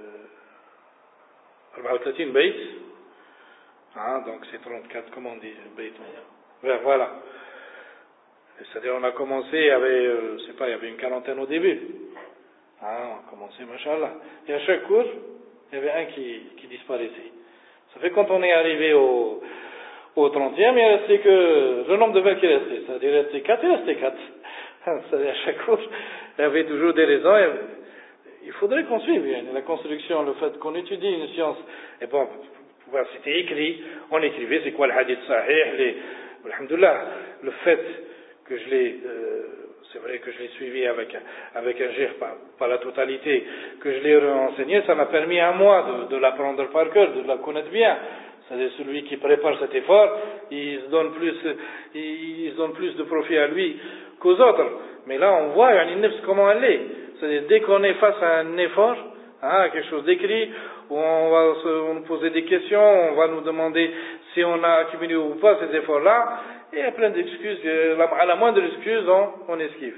trente bayt, hein, donc c'est trente-quatre, comment on dit, bayt, voilà. C'est-à-dire on a commencé, il y avait, euh, je sais pas, il y avait une quarantaine au début, hein, on a commencé, machallah, et à chaque cours, il y avait un qui, qui disparaissait. Ça fait quand on est arrivé au Au trentième, il ne restait que le nombre de vers qui restait. C'est-à-dire, il restait quatre, il restait quatre. C'est-à-dire, à chaque cours, il y avait toujours des raisons. Il faudrait qu'on suive la construction, le fait qu'on étudie une science. Et bon, c'était écrit, on écrivait, c'est quoi le hadith sahih, les, alhamdoulilah, le fait que je l'ai, euh, c'est vrai que je l'ai suivi avec, avec un gir, pas, pas la totalité, que je l'ai renseigné, ça m'a permis à moi de, de l'apprendre par cœur, de la connaître bien. C'est-à-dire celui qui prépare cet effort, il se donne plus, il se donne plus de profit à lui qu'aux autres. Mais là, on voit une nefs comment elle est. C'est-à-dire dès qu'on est face à un effort, hein, quelque chose d'écrit, où on va se on nous poser des questions, on va nous demander si on a accumulé ou pas ces efforts-là, et il y a plein d'excuses. À la moindre excuse, on, on esquive.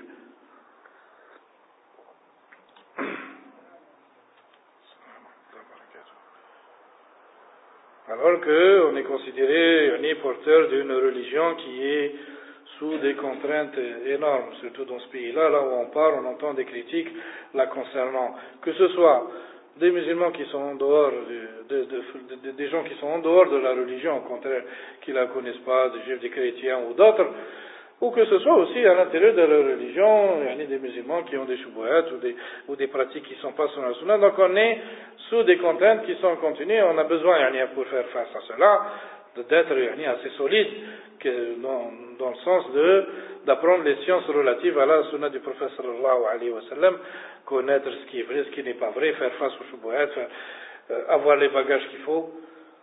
Alors qu'on est considéré, on est porteur d'une religion qui est sous des contraintes énormes, surtout dans ce pays-là, là où on part, on entend des critiques la concernant, que ce soit des musulmans qui sont en dehors, de, de, de, de, des gens qui sont en dehors de la religion, au contraire, qui la connaissent pas, des juifs, des chrétiens ou d'autres, ou que ce soit aussi à l'intérieur de la religion, il y a des musulmans qui ont des choubouettes ou des, ou des pratiques qui ne sont pas sur la sunna. Donc on est sous des contraintes qui sont continues, on a besoin, pour faire face à cela, d'être assez solide que dans, dans le sens de d'apprendre les sciences relatives à la sunna du prophète sallallahu alayhi wa sallam, connaître ce qui est vrai, ce qui n'est pas vrai, faire face aux shubuhat, euh, avoir les bagages qu'il faut.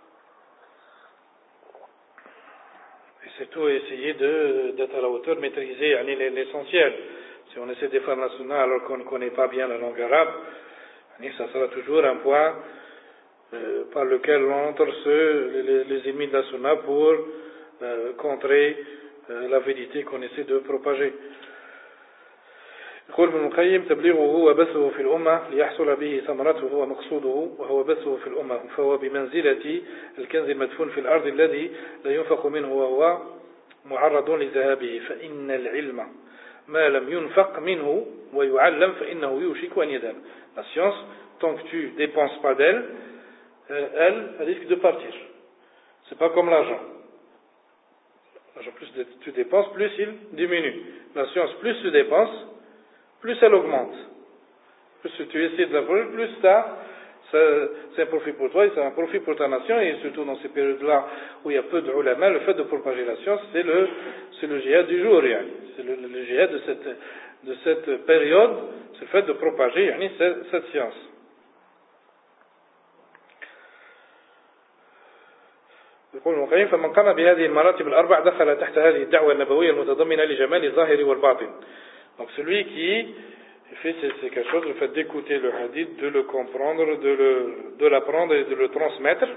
Et c'est tout, essayer de, d'être à la hauteur, maîtriser l'essentiel. Si on essaie de faire la sunna alors qu'on ne connaît pas bien la langue arabe, ça sera toujours un point euh, par lequel entrent ceux, les, les ennemis de la sunna pour euh, contrer euh, la vérité qu'on essaie de propager. يقول ابن القيم تبليغه وبثه في الأمة ليحصل به ثمرته ومقصوده وهو بثه في الأمة فهو بمنزلة الكنز المدفون في الأرض الذي لا ينفق منه وهو معرض لذهابه فإن العلم ما لم ينفق منه ويعلم فإنه يوشك أن يذهب. La science, tant que tu dépenses pas d'elle, euh, elle risque de partir. C'est pas comme l'argent. L'argent, plus tu dépenses, plus il diminue. La science, plus tu dépenses, plus elle augmente. Plus tu essaies de la produire, plus ça, ça, c'est un profit pour toi et c'est un profit pour ta nation. Et surtout dans ces périodes-là où il y a peu de ulama, le fait de propager la science, c'est le, c'est le jihad du jour. C'est le, le jihad de cette, de cette période, c'est le fait de propager cette, cette science. يقول ابن القيم فمن قام بهذه المراتب الأربع دخل تحت هذه الدعوة النبوية المتضمنة لجمال الظاهر والباطن. Donc celui qui fait c'est quelque chose, le fait d'écouter le hadith, de le comprendre, de, le, de l'apprendre et de le transmettre,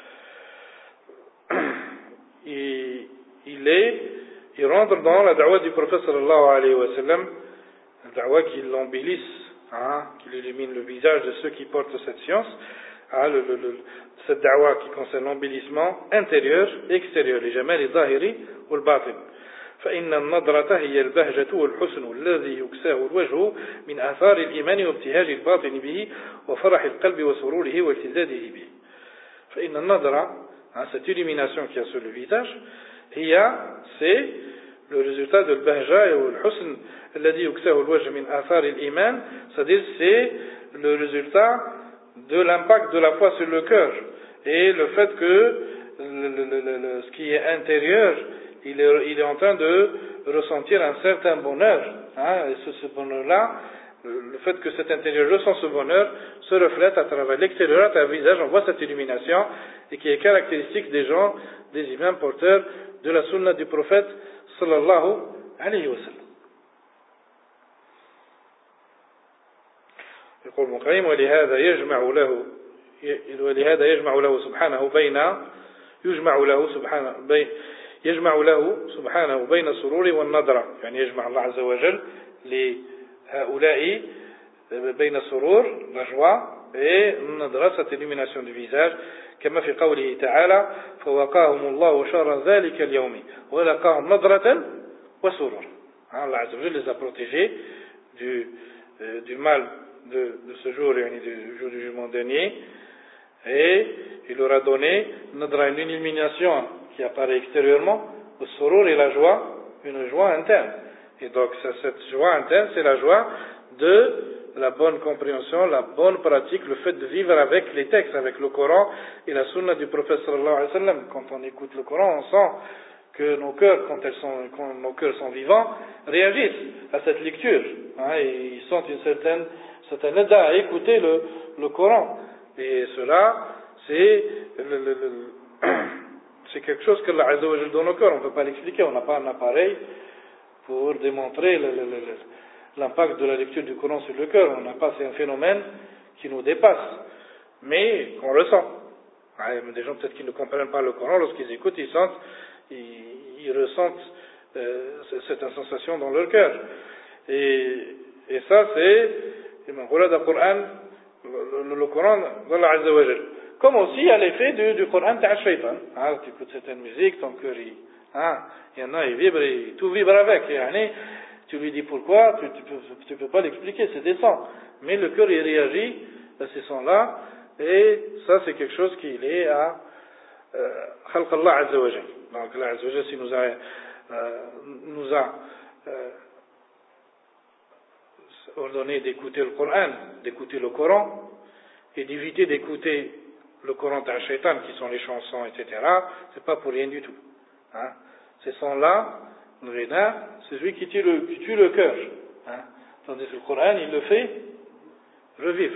il, il est, il rentre dans la da'wa du prophète sallallahu alayhi wa sallam, la da'wa qui l'embellisse, hein, qui illumine le visage de ceux qui portent cette science, hein, le, le, le, cette da'wa qui concerne l'embellissement intérieur et extérieur, les jamal, les zahiri ou le batin. فإن النظرة هي البهجة والحسن الذي يكساه الوجه من آثار الإيمان وابتهاج الباطن به وفرح القلب وسروره والتزاده به. فإن النظرة, hein, cette illumination qui a sur le visage, هي, c'est le résultat de l'bahja et le husn الذي يكساه الوجه من آثار الإيمان, c'est-à-dire c'est le résultat de l'impact de la foi sur le cœur et le fait que le, le, le, le, ce qui est intérieur, Il est, il est en train de ressentir un certain bonheur, hein, et ce, ce bonheur-là, le fait que cet intérieur ressent ce bonheur, se reflète à travers l'extérieur, à travers le visage, on voit cette illumination, et qui est caractéristique des gens, des imams porteurs de la sunna du prophète, sallallahu alayhi wa sallam. يقول ابن القيم ولهذا يجمع له ولهذا يجمع له سبحانه بين يجمع له سبحانه بين يجمع له سبحانه بين السرور والنضرة, يعني يجمع الله عز وجل لهؤلاء بين السرور, la joie, et النضرة, cette illumination du visage, كما في قوله تعالى فوقاهم الله شر ذلك اليوم ولقاهم نضرة وسرور. Allah عز وجل les a protégés du, euh, du mal de, de ce jour, du jour du jugement dernier, et il leur a donné une illumination qui apparaît extérieurement, le surur et la joie, une joie interne. Et donc cette joie interne, c'est la joie de la bonne compréhension, la bonne pratique, le fait de vivre avec les textes, avec le Coran et la sunna du prophète sallallahu alayhi wa sallam. Quand on écoute le Coran, on sent que nos cœurs, quand, elles sont, quand nos cœurs sont vivants, réagissent à cette lecture, hein, et ils sentent une certaine, certaine aide à écouter le, le Coran. Et cela, c'est le, le, le c'est quelque chose que Allah Azza wa Jalla dans nos cœurs, on ne peut pas l'expliquer, on n'a pas un appareil pour démontrer le, le, le, l'impact de la lecture du Coran sur le cœur, on n'a pas, c'est un phénomène qui nous dépasse, mais qu'on ressent. Il y a des gens peut-être qui ne comprennent pas le Coran, lorsqu'ils écoutent, ils sentent, ils, ils ressentent euh, cette sensation dans leur cœur. Et, et ça, c'est le Coran, le, le Coran d'Allah Azza wa Jalla. Comme aussi à l'effet du, du Coran de Shaitan. Ah, tu écoutes certaines musiques, ton cœur, il, ah, il y en a, il vibre, et tout vibre avec. Et, et, tu lui dis pourquoi, tu ne peux, tu peux pas l'expliquer, c'est des sons. Mais le cœur, il réagit à ces sons-là, et ça, c'est quelque chose qui est lié à Khalq Allah Azza wa Jal. Donc, Allah Azza wa Jal, s'il nous a, euh, nous a euh, ordonné d'écouter le Coran, d'écouter le Coran, et d'éviter d'écouter le Coran d'un shaitan, qui sont les chansons, et cetera, c'est pas pour rien du tout. Hein. Ces sons-là, le ghina, c'est celui qui tue le, qui tue le cœur. Hein. Tandis que le Coran, il le fait revivre.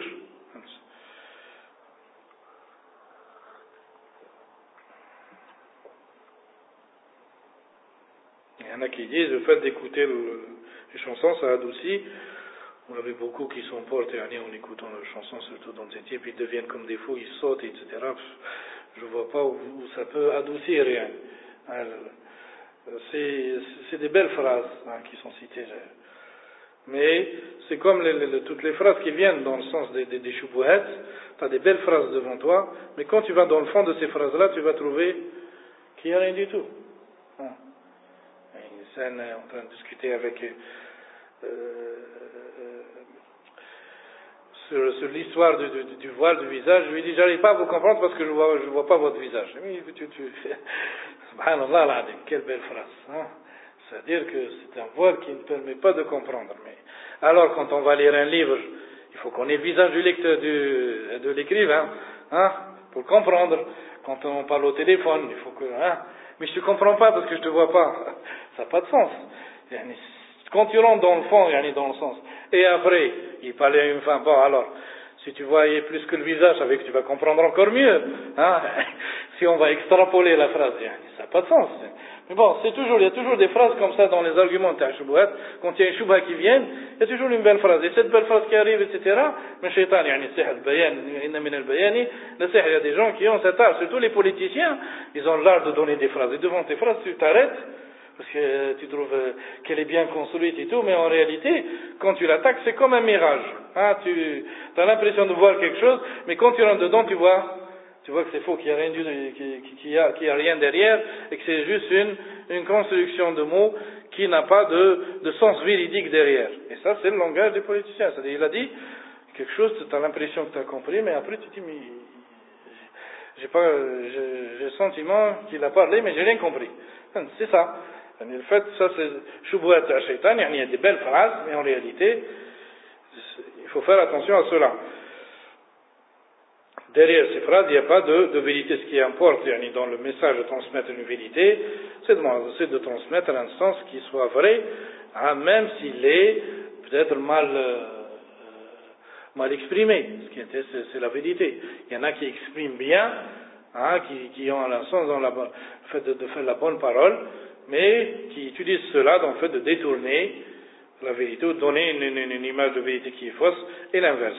Il y en a qui disent le fait d'écouter le, les chansons, ça adoucit. On avait beaucoup qui sont portés en écoutant les chansons, surtout dans ces types, ils deviennent comme des fous, ils sautent, et cetera. Je ne vois pas où, où ça peut adoucir rien. C'est, c'est des belles phrases hein, qui sont citées. Mais c'est comme les, les, toutes les phrases qui viennent dans le sens des, des, des choubouhats. Tu as des belles phrases devant toi, mais quand tu vas dans le fond de ces phrases-là, tu vas trouver qu'il n'y a rien du tout. Hein. Une scène, en train de discuter avec... Euh, sur, sur l'histoire du, du, du voile du visage, je lui ai dit, j'arrive pas à vous comprendre parce que je vois, je vois pas votre visage. Mais tu, tu, subhanallah l'azim, quelle belle phrase. Hein? C'est-à-dire que c'est un voile qui ne permet pas de comprendre. Mais alors, quand on va lire un livre, il faut qu'on ait le visage du lecteur, du, de l'écrivain, hein, pour le comprendre. Quand on parle au téléphone, il faut que, hein, mais je te comprends pas parce que je te vois pas. Ça n'a pas de sens. Quand tu rentres dans le fond, il y en a dans le sens. Et après, il parlait à une femme. Bon, alors, si tu voyais plus que le visage, ça veut dire que tu vas comprendre encore mieux. Hein? Si on va extrapoler la phrase, ça n'a pas de sens. Mais bon, c'est toujours, il y a toujours des phrases comme ça dans les arguments de Shubhat. Quand il y a un Shubha qui vient, il y a toujours une belle phrase. Et cette belle phrase qui arrive, et cetera, mais shaitan, yani, sihr al-bayan, inna min al-bayani, le sihr, il y a des gens qui ont cet art, surtout les politiciens, ils ont l'art de donner des phrases. Et devant tes phrases, tu t'arrêtes, parce que tu trouves qu'elle est bien construite et tout, mais en réalité, quand tu l'attaques, c'est comme un mirage. Hein, tu as l'impression de voir quelque chose, mais quand tu rentres dedans, tu vois, tu vois que c'est faux, qu'il n'y a rien, qu'il qu'il y a, qu'il y a rien derrière, et que c'est juste une, une construction de mots qui n'a pas de, de sens véridique derrière. Et ça, c'est le langage des politiciens. C'est-à-dire, il a dit quelque chose, tu as l'impression que tu as compris, mais après tu te dis, mais j'ai pas, j'ai, j'ai le sentiment qu'il a parlé, mais j'ai rien compris. C'est ça. Le fait, ça c'est Shubhat al-Shaytan, il y a des belles phrases, mais en réalité, il faut faire attention à cela. Derrière ces phrases, il n'y a pas de, de vérité. Ce qui importe dans le message de transmettre une vérité, c'est de, c'est de transmettre un sens qui soit vrai, hein, même s'il est peut-être mal, euh, mal exprimé. Ce qui est, c'est, c'est la vérité. Il y en a qui expriment bien, hein, qui, qui ont un sens dans la, le fait de, de faire la bonne parole, mais qui utilisent cela dans le fait de détourner la vérité ou de donner une, une, une image de vérité qui est fausse, et l'inverse.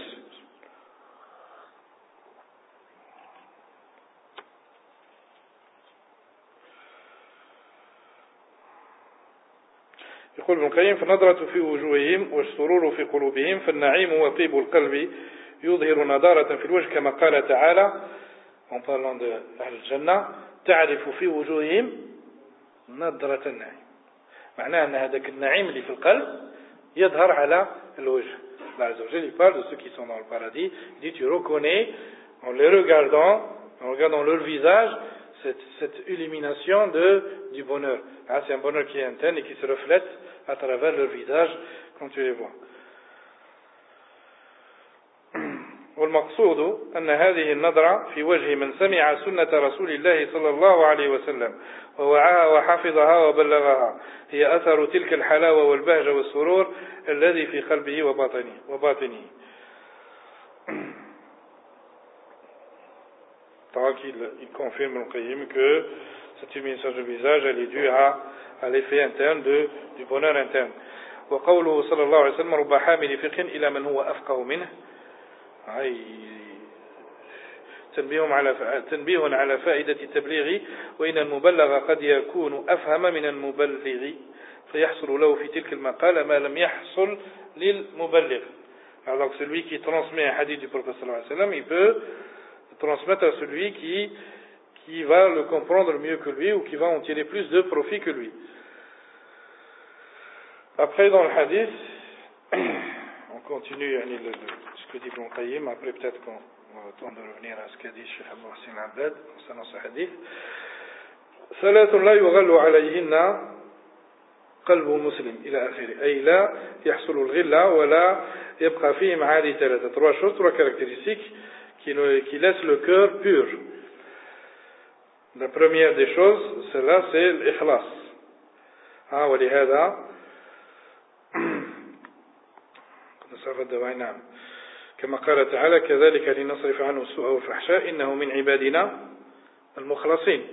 يقول ابن القيم فالنظرة في وجوههم والسرور في قلوبهم فالنعيم وطيب القلب يظهر نضارة في الوجه كما قال تعالى en parlant de أهل الجنة تعرف في وجوههم نضرة النعيم معناه أن هذاك النعيم اللي في القلب يظهر على الوجه. Allah Azza wa Jalla, il parle de ceux qui sont dans le paradis, il dit tu reconnais en les regardant, en regardant leur visage, cette, cette illumination de, du bonheur. Ah, c'est un bonheur qui est interne et qui se reflète à travers leur visage quand tu les vois. والمقصود أن هذه النظرة في وجه من سمع سنة رسول الله صلى الله عليه وسلم ووعاها وحفظها وبلغها هي أثر تلك الحلاوة والبهجة والسرور الذي في قلبه وباطنه وباطنه. Donc il, il confirme le Qayyim que cette illumination du visage elle est due à, à l'effet interne de, du bonheur interne. وقوله صلى الله عليه وسلم رب حامل فقه إلى من هو أفقه منه تنبيه على تنبيه على فائدة التبليغ وإن المبلغ قد يكون أفهم من المبلغ فيحصل له في تلك المقالة ما لم يحصل للمبلغ. Alors celui qui transmet un hadith du prophète sallallahu alayhi wa sallam, il peut transmettre à celui qui, qui va le comprendre mieux que lui ou qui va en tirer plus de profit que lui. Après dans le hadith, on continue le, le, ce que dit Ibn Qayyim, après peut-être qu'on va attendre de revenir à ce qu'a dit Cheikh Abou Hassan Abbad concernant ce hadith. ثلاث لا يغل عليهن قلب مسلم إلى آخره أي لا يحصل الغلة ولا يبقى فيه معالي ثلاثة. Trois choses, trois caractéristiques qui, le, qui laisse le cœur pur. La première des choses, celle-là, c'est l'ikhlas. Ah, ولهذا كما قال تعالى كذلك لنصرف عنه السوء والفحشاء إنه من عبادنا المخلصين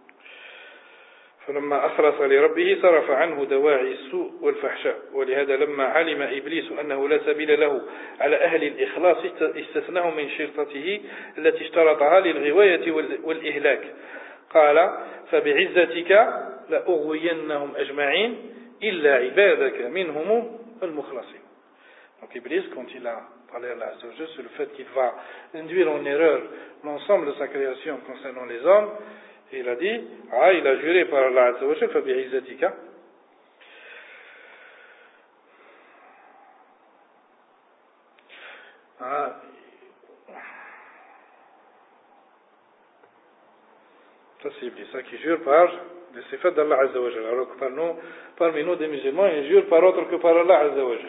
فلما أخلص لربه صرف عنه دواعي السوء والفحشاء ولهذا لما علم إبليس أنه لا سبيل له على أهل الإخلاص استثناه من شرطته التي اشترطها للغواية والإهلاك قال فبعزتك لأغوينهم أجمعين إلا عبادك منهم المخلصين. Donc Iblis, quand il a parlé à Allah Azza wa Jalla sur le fait qu'il va induire en erreur l'ensemble de sa création concernant les hommes, il a dit, ah, il a juré par Allah Azza wa Jalla, fabi'izzatika. Ah, ça c'est Iblis, ça qui jure par les sifat d'Allah Azza wa Jalla. Alors que par nous, parmi nous des musulmans, ils jurent par autre que par Allah Azza wa Jalla.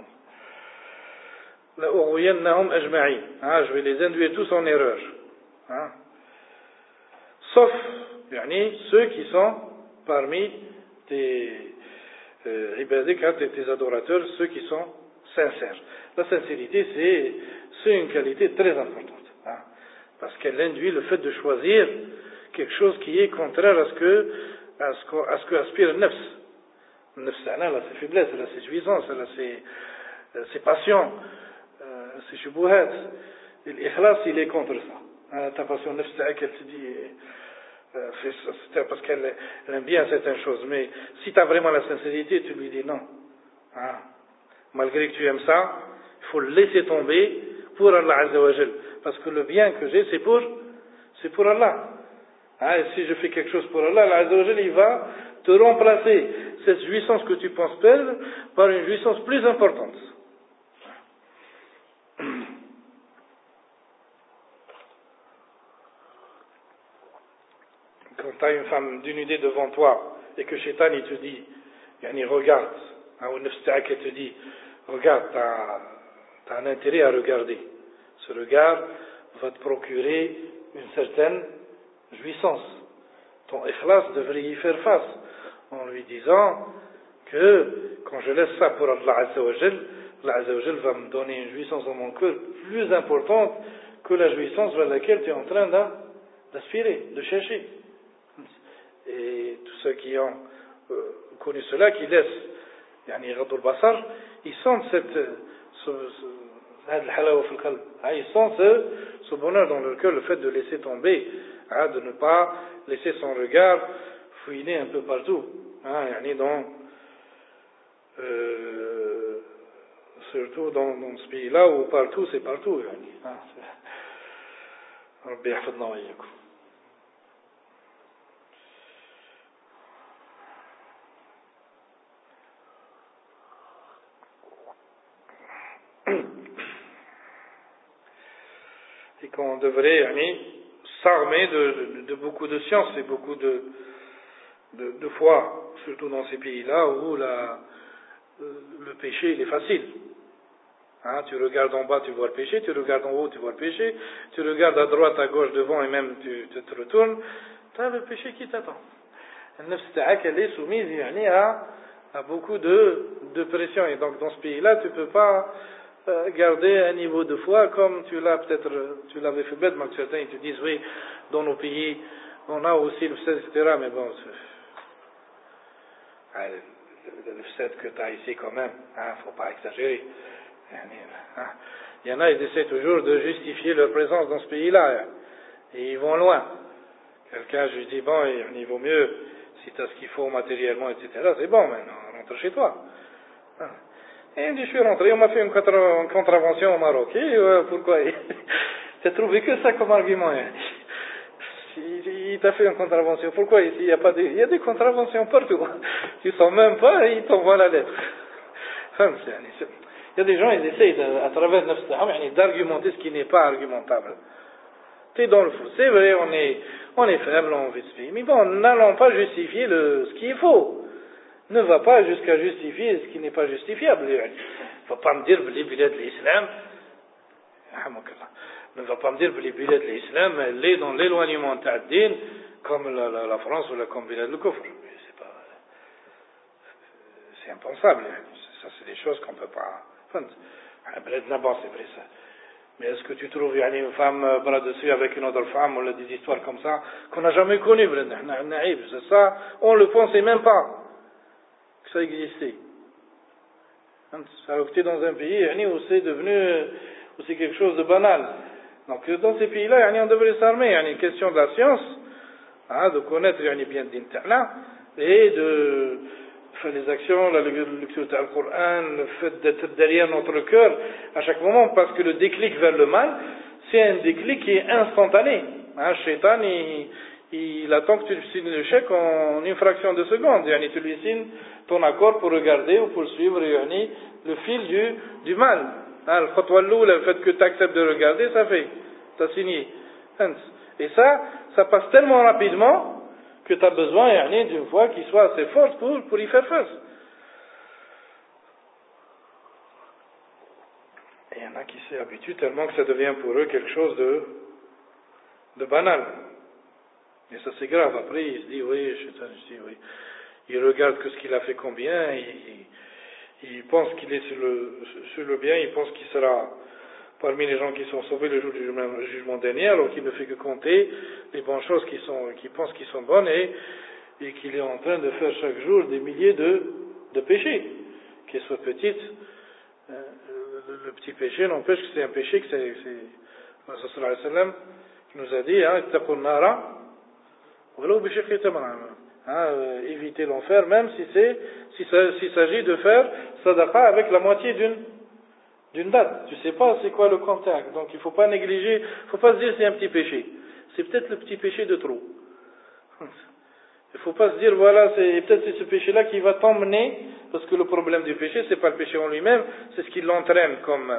لأغوينهم أجمعين. Ah, je vais les induire tous en erreur. Ah. Sauf, yani, ceux qui sont parmi tes euh, ibadik, tes, tes adorateurs, ceux qui sont sincères. La sincérité, c'est, c'est une qualité très importante. Ah. Parce qu'elle induit le fait de choisir quelque chose qui est contraire à ce que, à ce, à ce que aspire le nefs. Le nefs, elle a ses faiblesses, elle a ses jouissances, elle a ses, ses passions. C'est shubuhat. L'ikhlas, il est contre ça. Ta passion nefs, elle te dit, c'est parce qu'elle aime bien certaines choses. Mais si tu as vraiment la sincérité, tu lui dis non. Ah. Malgré que tu aimes ça, il faut le laisser tomber pour Allah Azza wa Jal. Parce que le bien que j'ai, c'est pour, c'est pour Allah. Ah, et si je fais quelque chose pour Allah, Allah Azza wa Jal, il va te remplacer cette jouissance que tu penses perdre par une jouissance plus importante. Quand tu as une femme dénudée devant toi et que Shaitan il te dit, yani regarde, hein, ou Nefs'Ta'ak te dit, regarde, tu as un intérêt à regarder. Ce regard va te procurer une certaine jouissance. Ton ikhlas devrait y faire face en lui disant que quand je laisse ça pour Allah Azza wa Jal, Allah Azza wa Jal va me donner une jouissance dans mon cœur plus importante que la jouissance vers laquelle tu es en train d'aspirer, de chercher. Et tous ceux qui ont euh, connu cela, qui laissent yani, Ghadul Basar, ils sentent cette, ce, ce, ils sentent ce, ce bonheur dans leur cœur, le fait de laisser tomber, hein, de ne pas laisser son regard fouiner un peu partout, hein, yani dans, euh, surtout dans, dans ce pays-là où partout c'est partout. Yani, hein, c'est... Et qu'on devrait yani, s'armer de, de, de beaucoup de science et beaucoup de, de, de foi, surtout dans ces pays-là où la, le péché il est facile. Hein, tu regardes en bas, tu vois le péché, tu regardes en haut, tu vois le péché, tu regardes à droite, à gauche, devant et même tu, tu te retournes, tu as le péché qui t'attend. Le nefs ta'ak, elle est soumise yani, à, à beaucoup de, de pression. Et donc dans ce pays-là, tu ne peux pas euh, garder un niveau de foi comme tu l'as peut-être, tu l'avais fait bête, mais certains ils te disent, oui, dans nos pays, on a aussi le fait, et cetera. Mais bon, c'est, le, le fait que tu as ici quand même, il hein, ne faut pas exagérer. Il y en a, ils essaient toujours de justifier leur présence dans ce pays-là. Et ils vont loin. Quelqu'un, je lui dis, bon, il vaut mieux, si tu as ce qu'il faut matériellement, et cetera, c'est bon, maintenant, rentre chez toi. Et il me dit, je suis rentré, on m'a fait une, contra- une contravention au Maroc. Et euh, pourquoi tu as trouvé que ça comme argument. Il, il t'a fait une contravention. Pourquoi ici, il y a pas de... Il y a des contraventions partout. Tu ne sens même pas et il t'envoie la lettre. Il y a des gens, ils essayent de, à travers Nefs d'argumenter ce qui n'est pas argumentable. Tu es dans le faux. C'est vrai, on est, on est faible, on veut se payer. Mais bon, n'allons pas justifier le, ce qu'il faut. Ne va pas jusqu'à justifier ce qui n'est pas justifiable. Il ne faut pas me dire, les billets de l'islam. Ne va pas me dire que les bilad de l'islam, elle est dans l'éloignement de Ta'addin, comme la, la, la France ou la, comme bilad de Kufr. C'est pas, c'est impensable. Ça, c'est des choses qu'on ne peut pas. Enfin, bilad Naban, c'est vrai ça. Mais est-ce que tu trouves une femme bras dessus avec une autre femme, ou des histoires comme ça, qu'on n'a jamais connues, c'est ça, on ne le pensait même pas que ça existait. Alors que tu es dans un pays où c'est devenu, où c'est quelque chose de banal. Donc dans ces pays-là, on devrait s'armer. Il y a une question de la science, hein, de connaître bien d'Internet, et de faire les actions, la lecture du Coran, le fait d'être derrière notre cœur à chaque moment, parce que le déclic vers le mal, c'est un déclic qui est instantané. Hein, Shaitan, il, il attend que tu lui signes le chèque en une fraction de seconde. Yani, tu lui signes ton accord pour regarder ou pour suivre yani, le fil du, du mal. Hein, le khotwallou, le fait que tu acceptes de regarder, ça fait. Tu as signé. Et ça, ça passe tellement rapidement que tu as besoin yani, d'une foi qui soit assez forte pour, pour y faire face. Et il y en a qui s'y habituent tellement que ça devient pour eux quelque chose de, de banal. Et ça c'est grave. Après il se dit oui, je dis oui. Il regarde que ce qu'il a fait combien, il, il pense qu'il est sur le, sur le bien, il pense qu'il sera parmi les gens qui sont sauvés le jour du jugement dernier, alors qu'il ne fait que compter les bonnes choses qui sont, qui pense qu'ils sont bonnes et, et qu'il est en train de faire chaque jour des milliers de, de péchés, qu'ils soient petites. Euh, le, le petit péché n'empêche que c'est un péché que c'est, c'est le Rasul sallallahu alayhi wa sallam qui nous a dit, hein, hein, euh, éviter l'enfer, même si c'est, si ça, s'il s'agit de faire sadaqa avec la moitié d'une d'une date. Tu sais pas c'est quoi le contact. Donc il ne faut pas négliger, il ne faut pas se dire c'est un petit péché. C'est peut-être le petit péché de trop. Il ne faut pas se dire voilà, c'est peut-être c'est ce péché-là qui va t'emmener, parce que le problème du péché, c'est pas le péché en lui-même, c'est ce qui l'entraîne comme,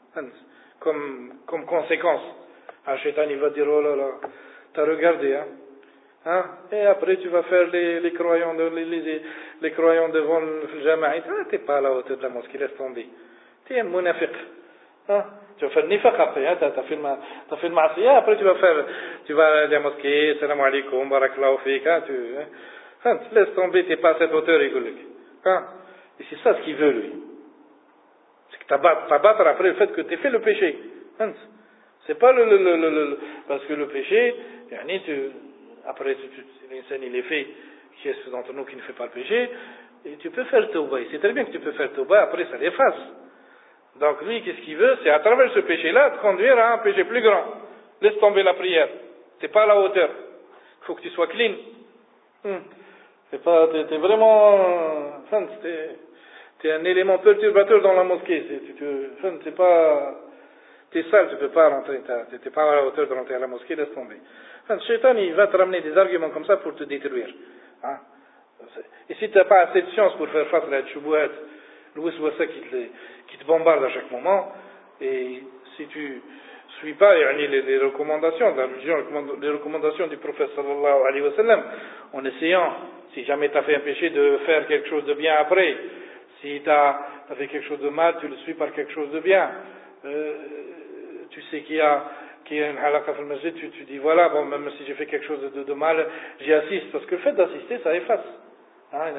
comme, comme conséquence. Un shaitan, il va dire oh là là, t'as regardé, hein. Hein? Et après tu vas faire les, les croyants de, les, les, les croyants devant le jamaït. Ah, t'es pas à la hauteur de la mosquée, laisse tomber. Tu es un munafiq. Hein? Tu vas faire le nifaq après, hein? tu as fait le ma'asiyah, après tu vas faire, tu vas à la mosquée, salam alaikum, barakallahu fik, hein? tu, hein? Tu laisses tomber, tu n'es pas à cette hauteur égoïque. Hein? Et c'est ça ce qu'il veut lui. C'est que t'abattre après le fait que tu aies fait le péché. Hein? C'est pas le, le, le, le, le, parce que le péché, yani tu, après tu, tu, l'insan il est fait, qui est d'entre nous qui ne fait pas le péché, et tu peux faire tauba, c'est très bien que tu peux faire tauba, après ça l'efface. Donc lui, qu'est-ce qu'il veut? C'est à travers ce péché-là de conduire à un péché plus grand. Laisse tomber la prière. T'es pas à la hauteur. Il faut que tu sois clean. Hum. C'est pas, t'es, t'es vraiment, enfin, t'es, t'es un élément perturbateur dans la mosquée. C'est, tu, tu, enfin, c'est pas, t'es sale, tu peux pas rentrer. T'es, t'es pas à la hauteur de rentrer à la mosquée, laisse tomber. Enfin, le shaitan, il va te ramener des arguments comme ça pour te détruire. Hein? Et si tu n'as pas assez de science pour faire face à la tchoubuat, le wiswasa qui te, qui te bombarde à chaque moment, et si tu suis pas les, les recommandations de la religion, les recommandations du prophète sallallahu alayhi wa sallam, en essayant, si jamais tu as fait un péché, de faire quelque chose de bien après, si tu as fait quelque chose de mal, tu le suis par quelque chose de bien, euh, tu sais qu'il y a qu'il y a une halakha fil masjid, tu, tu dis voilà, bon, même si j'ai fait quelque chose de, de mal, j'y assiste, parce que le fait d'assister, ça efface. Hein,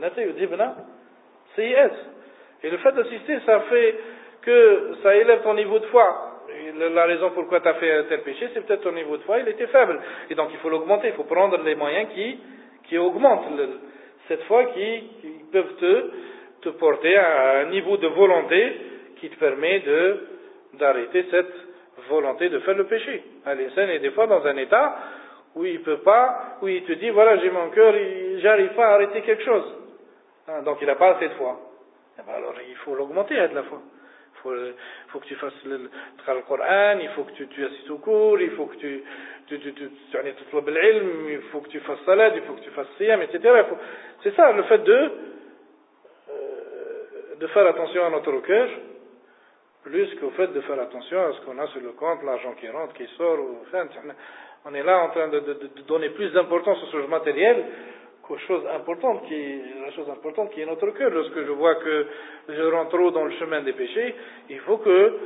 et le fait d'assister, ça fait que ça élève ton niveau de foi. Et la raison pourquoi tu as fait un tel péché, c'est peut-être ton niveau de foi, il était faible. Et donc il faut l'augmenter, il faut prendre les moyens qui, qui augmentent le, cette foi, qui, qui peuvent te, te porter à un niveau de volonté qui te permet de, d'arrêter cette volonté de faire le péché. L'insan est des fois dans un état où il peut pas, où il te dit voilà, j'ai mon cœur, j'arrive pas à arrêter quelque chose. Hein, donc il n'a pas assez de foi. Et ben alors il faut l'augmenter à de la foi. Il faut, faut que tu fasses le, le, le Coran, il faut que tu, tu assistes au cours, il faut que tu tu tu tu tu il faut que tu fasses salat, il faut que tu fasses siyam, et cetera. Faut, c'est ça le fait de euh, de faire attention à notre cœur, plus qu'au fait de faire attention à ce qu'on a sur le compte, l'argent qui rentre, qui sort. Ou, enfin, on est là en train de, de, de donner plus d'importance aux choses matérielles qu'aux choses importantes, qui, la chose importante qui est notre cœur. Lorsque je vois que je rentre trop dans le chemin des péchés, il faut que,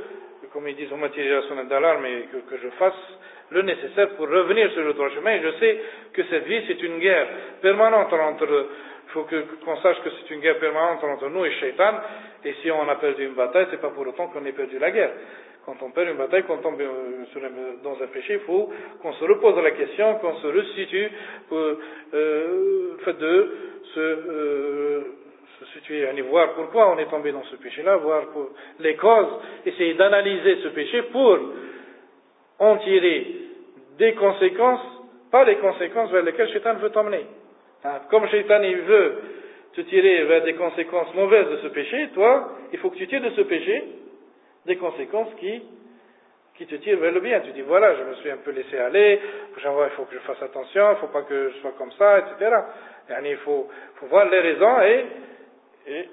comme ils disent, mais que, que je fasse le nécessaire pour revenir sur le droit chemin. Et je sais que cette vie, c'est une guerre permanente entre, il faut que, qu'on sache que c'est une guerre permanente entre nous et Shaitan. Et si on a perdu une bataille, c'est pas pour autant qu'on ait perdu la guerre. Quand on perd une bataille, quand on tombe dans un péché, il faut qu'on se repose la question, qu'on se resitue pour euh, le fait de se, euh, se situer, aller voir pourquoi on est tombé dans ce péché-là, voir pour les causes, essayer d'analyser ce péché pour en tirer des conséquences, pas les conséquences vers lesquelles Shaitan veut t'emmener. Hein, comme Shaitan il veut te tirer vers des conséquences mauvaises de ce péché, toi, il faut que tu tires de ce péché des conséquences qui, qui te tirent vers le bien. Tu dis, voilà, je me suis un peu laissé aller, il faut que je fasse attention, il ne faut pas que je sois comme ça, et cetera. Et il faut, faut voir les raisons et, et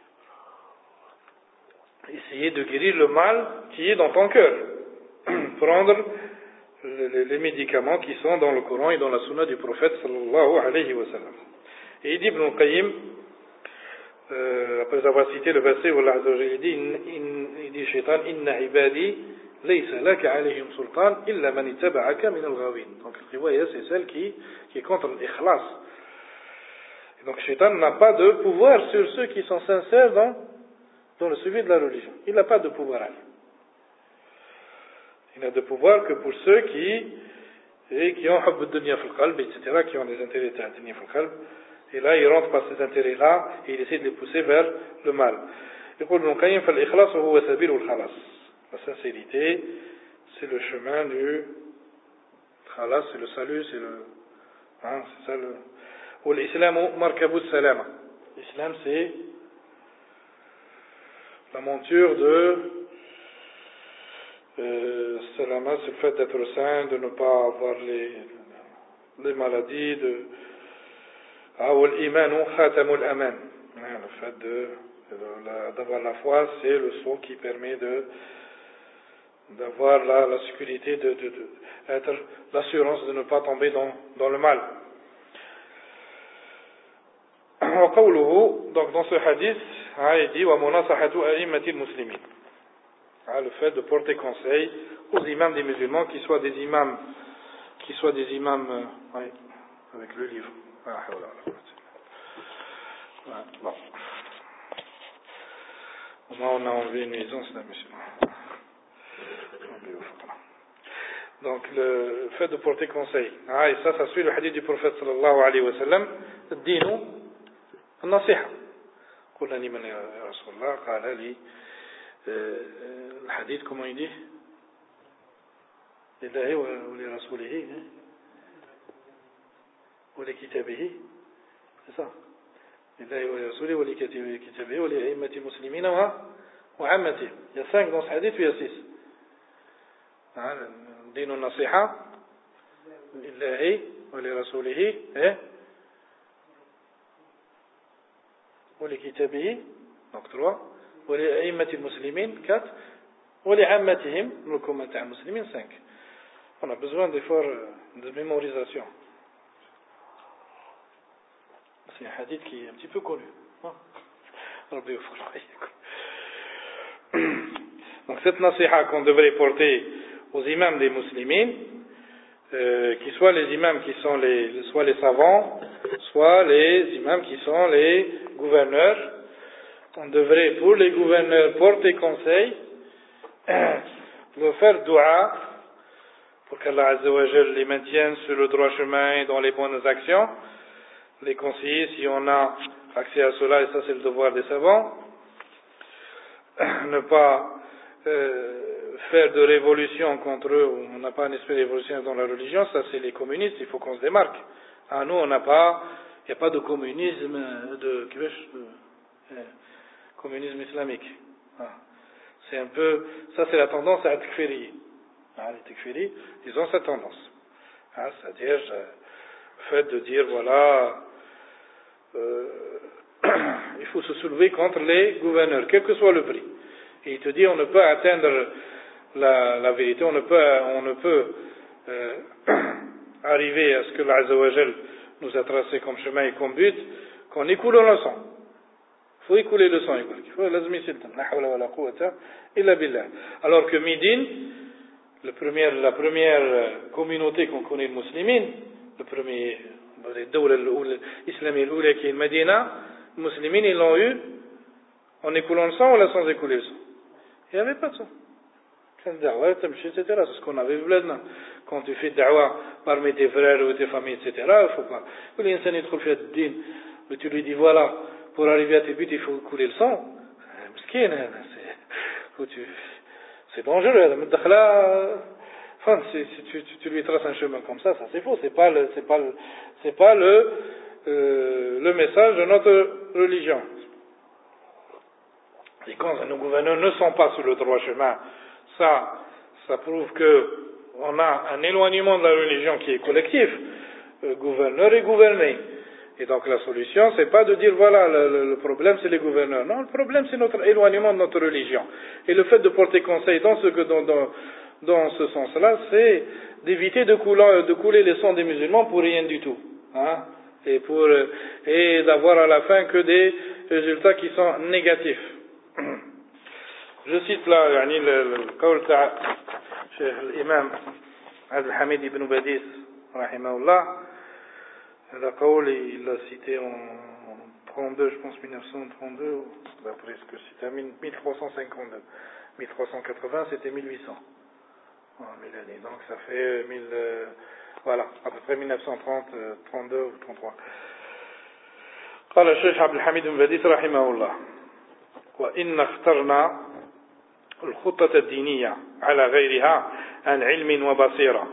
essayer de guérir le mal qui est dans ton cœur. Prendre les, les médicaments qui sont dans le Coran et dans la Sunna du prophète sallallahu alayhi wa sallam. Et il dit Ibn al-Qayyim, euh, après avoir cité le verset où Allah il dit, il dit Shaitan, inna ibadi laysa laka alayhim sultan illa man ittaba'aka min al-ghawin. Donc le riwaya c'est celle qui, qui est contre l'ikhlas. Et donc Shaitan n'a pas de pouvoir sur ceux qui sont sincères dans, dans le suivi de la religion. Il n'a pas de pouvoir. Il n'a de pouvoir que pour ceux qui, et qui ont hubb ad-dunya fil qalb, et cetera, qui ont des intérêts ad-dunya fil qalb. Et là, il rentre par ces intérêts-là et il essaie de les pousser vers le mal. يقول ابن القيم فالإخلاص هو سبيل الخلاص. La sincérité, c'est le chemin du khalas, c'est le salut, c'est le, hein, c'est ça le. والإسلام مركب السلامة. L'islam, c'est la monture de euh, salama, c'est le fait d'être saint, de ne pas avoir les, les maladies, de والإيمان خاتم الأمان. Le fait de, de, d'avoir la foi, c'est le sceau qui permet de d'avoir la, la sécurité, de, de, de être l'assurance de ne pas tomber dans, dans le mal. وقوله, donc dans ce hadith, il dit ومناصحة أئمة المسلمين. Le fait de porter conseil aux imams des musulmans, qui soient des imams, qui soient des imams, euh, oui, avec le livre. Ah, voilà. Ouais, bon. Au moins on a enlevé une nuisance là, monsieur. Donc le fait de porter conseil. Ah, et ça, ça suit le hadith du prophète sallallahu alayhi wa sallam. Dinu النصيحة. قلنا لمن يا رسول الله قال لي الحديث comment il dit لله ولرسوله ولكتابه c'est ça لله ولرسوله ولكتابه ولأئمة المسلمين وعامته. Il y a cinq dans ce hadith, il y a six. دين النصيحة لله ولرسوله ولكتابه donc trois ولأئمة المسلمين quatre ولعامتهم le commentaire المسلمين cinq. On a besoin d'efforts de mémorisation. C'est un hadith qui est un petit peu connu. Donc cette nasiha qu'on devrait porter aux imams des musulmans, euh, qui soient les imams qui sont les, soit les savants, soit les imams qui sont les gouverneurs, on devrait pour les gouverneurs porter conseil, leur faire dua pour qu'Allah Azza wa Jal les maintienne sur le droit chemin et dans les bonnes actions, les conseiller si on a accès à cela, et ça c'est le devoir des savants, ne pas euh, faire de révolution contre eux, on n'a pas un esprit de révolution dans la religion, ça c'est les communistes, il faut qu'on se démarque. Ah, nous on n'a pas, il n'y a pas de communisme, de, de, de communisme islamique. Ah. C'est un peu, ça c'est la tendance à Takfiri. Ah, les Takfiri, ils ont cette tendance. Ah, c'est-à-dire, euh, le fait de dire, voilà, euh, il faut se soulever contre les gouverneurs, quel que soit le prix. Et il te dit, on ne peut atteindre la, la vérité, on ne peut, on ne peut euh, arriver à ce que l'Azza wa Jal nous a tracé comme chemin et comme but, qu'en écoulant le sang. Il faut écouler le sang. Il faut lazmi sultan. La hawla wa la quwwata illa billah. Alors que Médine, le premier, la première communauté qu'on connaît, les musulmans, le premier, les dawla islamique qui est Médina, les musulmans, ils l'ont eu en écoulant le sang ou sans écouler le sang. Il n'y avait pas de sang. et cetera. C'est ce qu'on avait vu là. Quand tu fais da'wa parmi tes frères ou tes familles, et cetera, il ne faut pas. Quand l'insan est trop fait de din, mais tu lui dis voilà, pour arriver à tes buts, il faut couler le sang. C'est dangereux. Enfin, si, si tu, tu, tu lui traces un chemin comme ça, ça c'est faux. C'est pas le, c'est pas le, c'est pas le, euh, le message de notre religion. Et quand nos gouverneurs ne sont pas sur le droit chemin, ça, ça prouve que on a un éloignement de la religion qui est collectif, euh, gouverneur et gouverné. Et donc la solution, c'est pas de dire voilà, le, le, le problème c'est les gouverneurs. Non, le problème c'est notre éloignement de notre religion. Et le fait de porter conseil dans ce que dans, dans, dans ce sens-là, c'est d'éviter de couler, de couler les sangs des musulmans pour rien du tout, hein, et pour et d'avoir à la fin que des résultats qui sont négatifs. Je cite là يعني القول تاع الشيخ الإمام عبد الحميد بن باديس رحمه الله. هذا قول il l'a cité en trente-deux, je pense mille neuf cent trente-deux, d'après ce que c'était mille trois cent cinquante-deux. mille trois cent quatre-vingts c'était mille huit cents en mille années, donc ça fait mille, euh, voilà, à peu près mille neuf cent trente, trente-deux ou trente-trois. قال الشيخ عبد الحميد بن باديس رحمه الله: وإن اخترنا الخطة الدينية على غيرها عن علم وبصيرة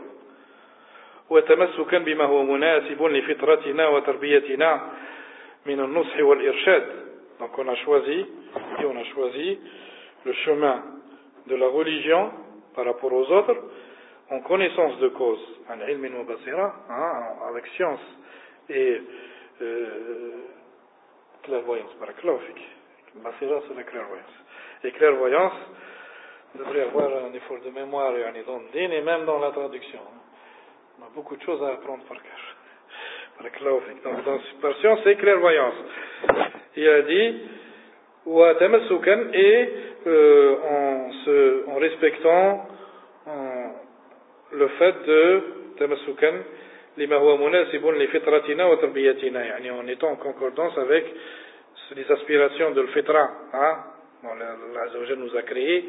وتمسكا بما هو مناسب لفطرتنا وتربيتنا من النصح والإرشاد. Donc on a choisi, et on a choisi le chemin de la religion par rapport aux autres en connaissance de cause, عن علم وبصيرة, hein, avec science et euh, clairvoyance. Barakallahu fik. Basira, c'est la clairvoyance. Et clairvoyance devrait avoir un effort de mémoire dans le din et même dans la traduction. On a beaucoup de choses à apprendre par cœur. Donc, dans cette version, c'est clairvoyance. Il a dit wa tamassukan, et euh, en, se, en respectant en, le fait de tamassukan lima huwa munasibun li fitratina wa tarbiyatina, yani en étant en concordance avec les aspirations de l'fitra, hein, bon, l'Azza nous a créé,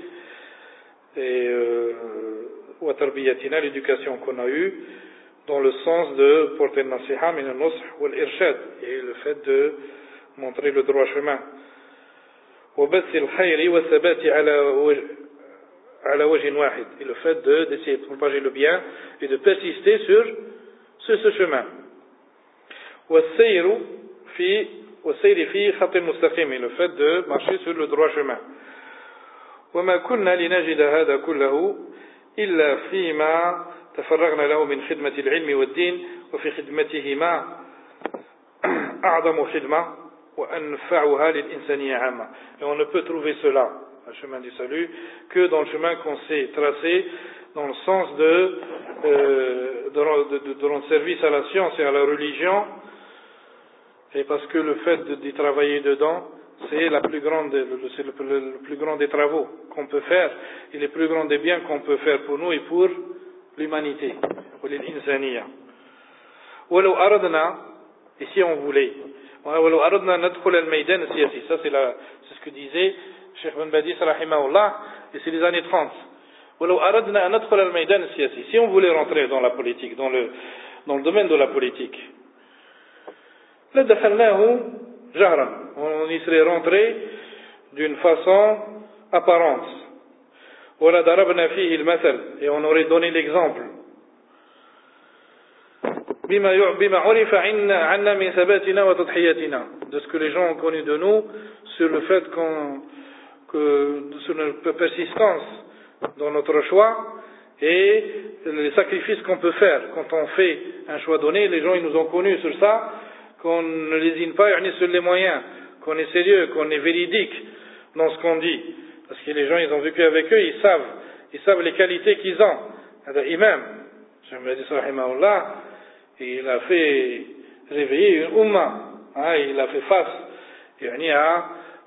et wa tarbiyatina, l'éducation qu'on a eue dans le sens de porter le nasiha min al-nush wal irshad, et le fait de montrer le droit chemin, wa bath al-khayr wa thabati ala ala wajh wahid, et le fait de d'essayer de propager le bien et de persister sur sur ce chemin, wa sayru fi والسير في خط مستقيم, le fait de marcher sur le droit chemin. وما كنا لنجد هذا كله إلا فيما تفرغنا له من خدمة العلم والدين وفي خدمتهما أعظم خدمة وأنفعها للإنسانية عامة. Et on ne peut trouver cela, le chemin du salut, que dans le chemin qu'on s'est tracé dans le sens de, euh, de, de, de rendre service à la science et à la religion. Et parce que le fait d'y travailler dedans, c'est la plus grande, c'est le, le, le plus grand des travaux qu'on peut faire, et le plus grand des biens qu'on peut faire pour nous et pour l'humanité, pour l'insaniya. ولو أردنا, et si on voulait, ولو أردنا ندخل الميدان السياسي, ça c'est, la, c'est ce que disait Cheikh Ben Badis rahimahullah, et c'est les années trente. ولو أردنا ندخل الميدان السياسي, si on voulait rentrer dans la politique, dans le, dans le domaine de la politique, لدخلناه جهرا, on y serait rentré d'une façon apparente, ولضربنا فيه المثل, et on aurait donné l'exemple, بما بما عرف عنا من ثباتنا وتضحياتنا, de ce que les gens ont connu de nous sur le fait qu'on, que sur notre persistance dans notre choix et les sacrifices qu'on peut faire quand on fait un choix donné. Les gens ils nous ont connus sur ça, qu'on ne lésine pas sur les moyens, qu'on est sérieux, qu'on est véridique dans ce qu'on dit, parce que les gens ils ont vécu avec eux, ils savent, ils savent les qualités qu'ils ont. L'imam, je me dis rahimahullah, il a fait réveiller une umma, hein, il a fait face à,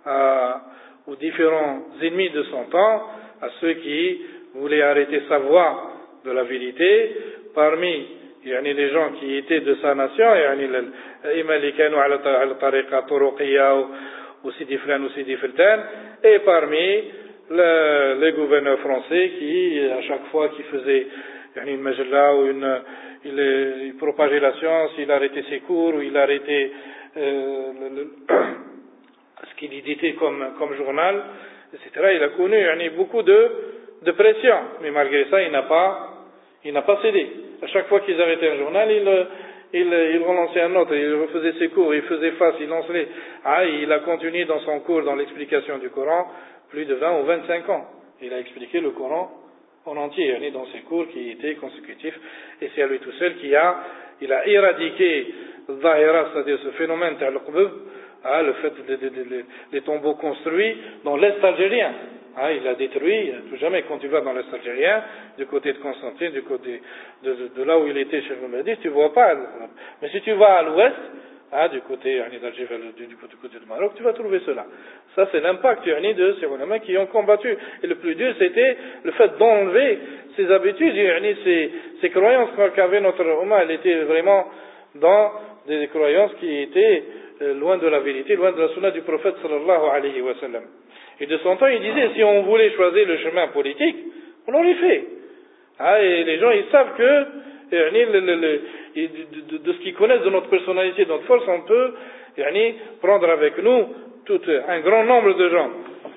à, aux différents ennemis de son temps, à ceux qui voulaient arrêter sa voie de la vérité, parmi يعني les gens qui étaient de sa nation, يعني الأئمة اللي كانوا على على طريقة طرقية وسيدي فلان وسيدي فلتان, et parmi le, les gouverneurs français qui, à chaque fois qu'ils faisaient يعني une majalla ou une, il, il propageait la science, il arrêtait ses cours, ou il arrêtait euh, le, le, ce qu'il éditait comme, comme journal, et cetera. Il a connu يعني, beaucoup de, de pression, mais malgré ça, il n'a pas, il n'a pas cédé. À chaque fois qu'ils arrêtaient un journal, il, il, il relançait un autre, il refaisait ses cours, il faisait face, il lançait. Ah, il a continué dans son cours, dans l'explication du Coran, plus de vingt ou vingt-cinq ans. Il a expliqué le Coran en entier, il est dans ses cours qui étaient consécutifs, et c'est à lui tout seul qui a, il a éradiqué Zahira, c'est-à-dire ce phénomène al-Qubub, ah, le fait des de, de, de, de tombeaux construits dans l'Est algérien. Ah, il a détruit, tout jamais, quand tu vas dans l'Est algérien, du côté de Constantine, du côté de, de, de là où il était chez le Mahdi, tu ne vois pas. Mais si tu vas à l'ouest, ah, du côté d'Alger, du, du côté du Maroc, tu vas trouver cela. Ça, c'est l'impact de ces ulama qui ont combattu. Et le plus dur, c'était le fait d'enlever ces habitudes, ces, ces croyances qu'avait notre Ummah. Elle était vraiment dans des croyances qui étaient loin de la vérité, loin de la sunna du prophète sallallahu alayhi wa sallam. Et de son temps, il disait, si on voulait choisir le chemin politique, on l'aurait fait. Ah, et les gens, ils savent que, yani, le, le, le, de, de, de ce qu'ils connaissent de notre personnalité, de notre force, on peut yani, prendre avec nous tout un grand nombre de gens.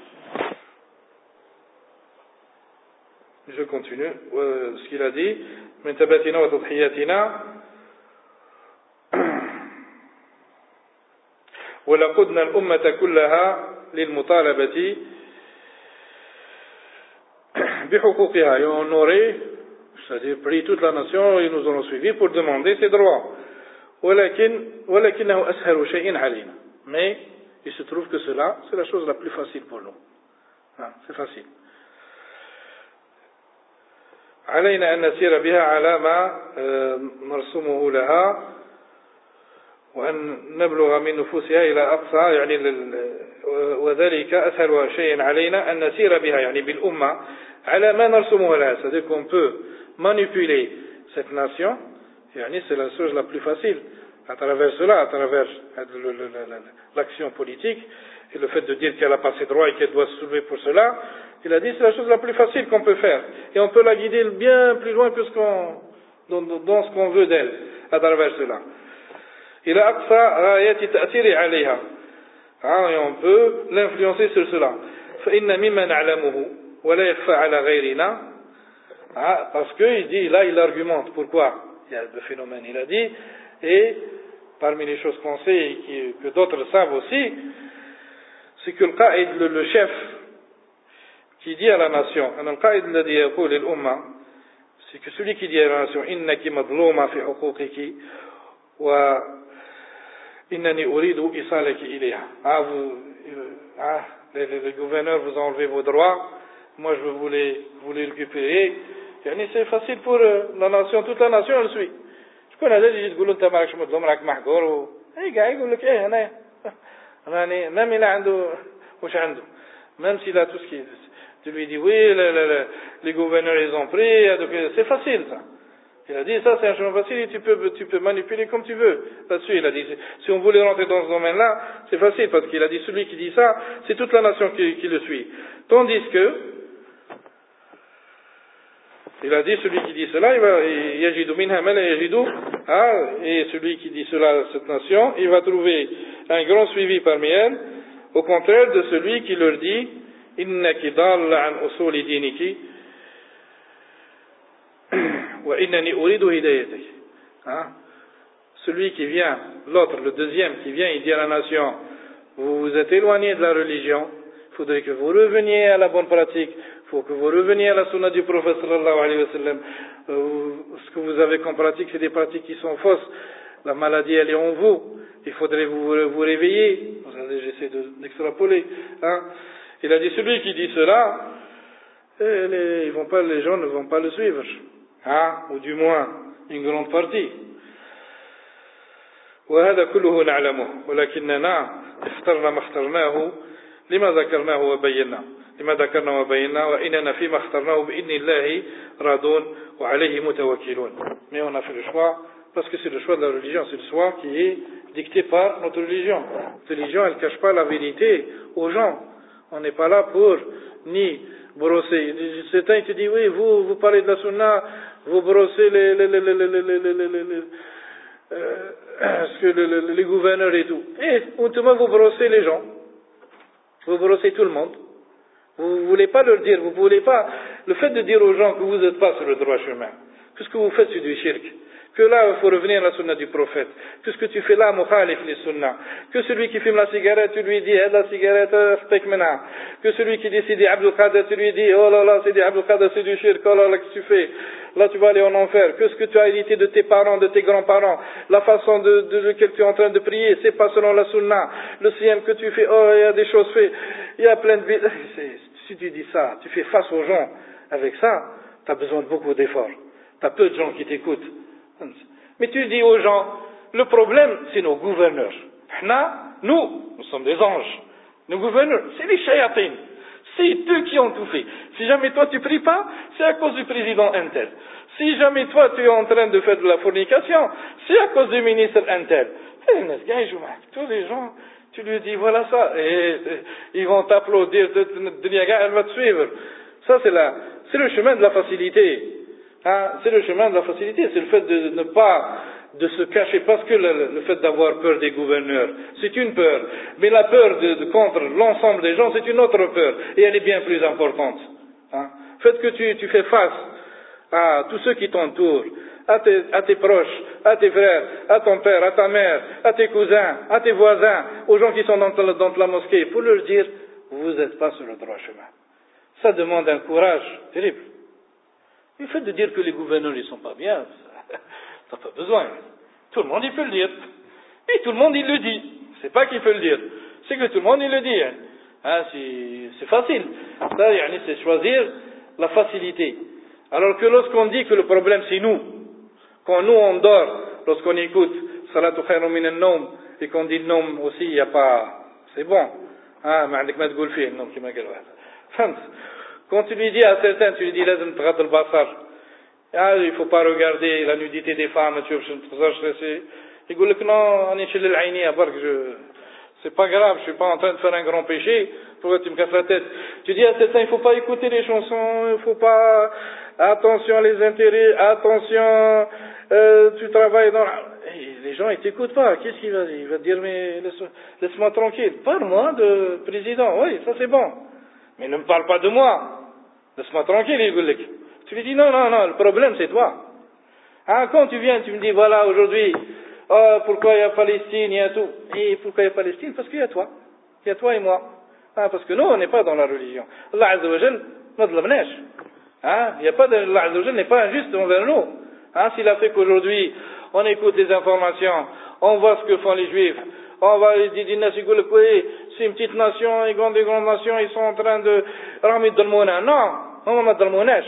Je continue. Euh, ce qu'il a dit, من تباتنا وتضحياتنا ولقدنا الأمة كلها للمطالبة بحقوقها. Et on aurait, c'est-à-dire pris toute la nation, ils nous auront suivis pour demander ses droits. ولكن ولكنه أسهل شيء علينا. Mais il se trouve que cela, c'est la chose la plus facile pour nous. Ah, c'est facile. علينا أن نسير بها على ما نرسمه لها وأن نبلغ من نفوسها إلى أقصى يعني وذلك أسهل شيء علينا أن نسير بها يعني بالأمة على ما نرسمه لها. C'est-à-dire qu'on peut manipuler cette nation, يعني c'est la chose la plus facile à travers cela, à travers l'action politique et le fait de dire qu'elle a pas ses droits et qu'elle doit se soulever pour cela. Il a dit c'est la chose la plus facile qu'on peut faire et on peut la guider bien plus loin que ce qu'on, dans, dans ce qu'on veut d'elle à travers cela. إلى أقصى غاية تأثير عليها. Et on peut l'influencer sur cela. فإن مما نعلمه ولا يخفى على غيرنا. Parce que il dit là il argumente pourquoi il y a le phénomène. Il a dit et parmi les choses qu'on sait et qui, que d'autres savent aussi, c'est que le qaïd, le, le chef qui dit à la nation, c'est que celui qui dit à la nation innaki madlouma fi huquqiki wa innani uridu isalaki ilayha. Ah, vous, ah, les, les, les gouverneurs vous enlevez vos droits, moi je veux vous les, vous les récupérer. C'est facile pour la nation, toute la nation elle suit. شكون هذا اللي تقول له انت ماكش مظلوم راك محقور و اي كاع يقول لك ايه انا راني ميم الا عنده واش عنده même s'il a tout ce qu'il tu lui dis oui le, le, le, les gouverneurs ils ont pris donc c'est facile ça. Il a dit ça c'est un chemin facile et tu peux tu peux manipuler comme tu veux là-dessus. Il a dit si on voulait rentrer dans ce domaine-là c'est facile parce qu'il a dit celui qui dit ça c'est toute la nation qui, qui le suit, tandis que il a dit celui qui dit cela il va yajidu minha ma la yajidu, et celui qui dit cela à cette nation il va trouver un grand suivi parmi elles, au contraire de celui qui leur dit innaki dalla an usuli diniki wa innani uridu hidayatik. Celui qui vient, l'autre, le deuxième qui vient, il dit à la nation vous vous êtes éloigné de la religion, il faudrait que vous reveniez à la bonne pratique, il faut que vous reveniez à la sunna du prophète sallallahu alayhi wa sallam. Euh, ce que vous avez comme pratique, c'est des pratiques qui sont fausses. La maladie, elle est en vous. Il faudrait vous, vous réveiller. J'essaie de, d'extrapoler. Hein. Il a dit, celui qui dit cela, eh, les, ils vont pas, les gens ne vont pas le suivre. Hein, ou du moins, une grande partie. وهذا كله نعلمه ولكننا اخترنا ما اخترناه لما ذكرناه وبينا لما ذكرنا وبينا وإننا فيما اخترناه بإذن الله راضون وعليه متوكلون. Mais on a fait le choix parce que c'est le choix de la religion, c'est le choix qui est dicté par notre religion. Notre religion, elle ne cache pas la vérité aux gens. On n'est pas là pour ni brosser. Certains ils te disent oui, vous vous parlez de la sunna, vous brossez les les les les les les les les les euh, ce que les, les, les gouverneurs et tout. Et autrement vous brossez les gens, vous brossez tout le monde. Vous ne voulez pas leur dire, vous voulez pas. Le fait de dire aux gens que vous n'êtes pas sur le droit chemin, que ce que vous faites c'est du shirk, que là il faut revenir à la sunna du prophète, que ce que tu fais là mukhalif les sunna, que celui qui fume la cigarette tu lui dis eh, la cigarette aspect mena, que celui qui dit Sidi Abdul Qadir tu lui dis oh là là Sidi Abdul Qadir c'est du shirk, oh là là qu'est-ce que tu fais, là tu vas aller en enfer, que ce que tu as hérité de tes parents, de tes grands-parents, la façon de, de, de laquelle tu es en train de prier c'est pas selon la sunna, le siyam que tu fais, oh il y a des choses faites, il y a plein de si tu dis ça, tu fais face aux gens avec ça, tu as besoin de beaucoup d'efforts, tu as peu de gens qui t'écoutent. Mais tu dis aux gens, le problème, c'est nos gouverneurs. Nous, nous sommes des anges. Nos gouverneurs, c'est les shayatines. C'est eux qui ont tout fait. Si jamais toi tu pries pas, c'est à cause du président Intel. Si jamais toi tu es en train de faire de la fornication, c'est à cause du ministre Intel. Tous les gens, tu lui dis voilà ça, et, et ils vont t'applaudir, elle va te suivre. Ça c'est la, c'est le chemin de la facilité. Hein, c'est le chemin de la facilité, c'est le fait de ne pas de se cacher, parce que le, le fait d'avoir peur des gouverneurs, c'est une peur, mais la peur de, de contre l'ensemble des gens, c'est une autre peur, et elle est bien plus importante. Hein. Le fait que tu, tu fais face à tous ceux qui t'entourent, à tes, à tes proches, à tes frères, à ton père, à ta mère, à tes cousins, à tes voisins, aux gens qui sont dans, dans la mosquée, pour leur dire, vous n'êtes pas sur le droit chemin. Ça demande un courage terrible. Le fait de dire que les gouverneurs ne sont pas bien, ça n'a pas besoin. Tout le monde il peut le dire. Et tout le monde il le dit. C'est pas qu'il peut le dire. C'est que tout le monde il le dit. Hein, c'est, c'est facile. Ça, c'est choisir la facilité. Alors que lorsqu'on dit que le problème c'est nous, quand nous on dort, lorsqu'on écoute Salatu khayrun min an-nawm et qu'on dit nom aussi, il n'y a pas, c'est bon. Hein, ma عندك ما تقول فيه النوم كما قال واحد. فهمت. Quand tu lui dis à certains, tu lui dis, لازم تغض البصر, ah, il ne faut pas regarder la nudité des femmes, tu sais, il dit que non, on est chez l'Aïni, à part que je, c'est pas grave, je suis pas en train de faire un grand péché, pourquoi tu me casses la tête? Tu dis à certains, il ne faut pas écouter les chansons, il ne faut pas, attention à les intérêts, attention, euh, tu travailles dans, et les gens ils t'écoutent pas, qu'est-ce qu'il va dire? Il va te dire, mais laisse, laisse-moi tranquille, parle-moi de président, oui, ça c'est bon, mais ne me parle pas de moi. Laisse-moi tranquille, il dit. Tu lui dis non, non, non, le problème c'est toi. Hein, quand tu viens, tu me dis voilà, aujourd'hui, oh, pourquoi il y a Palestine, il y a tout. Et pourquoi il y a Palestine? Parce qu'il y a toi. Il y a toi et moi. Hein, parce que nous, on n'est pas dans la religion. Allah Azza wa Jal, hein, il n'y a pas de, Allah Azza wa Jal n'est pas injuste envers nous. Hein, s'il a fait qu'aujourd'hui, on écoute les informations, on voit ce que font les Juifs, on va dire, c'est une petite nation, une grande, une grande nation, ils sont en train de ramener de l'mona. Non, on va de l'monage.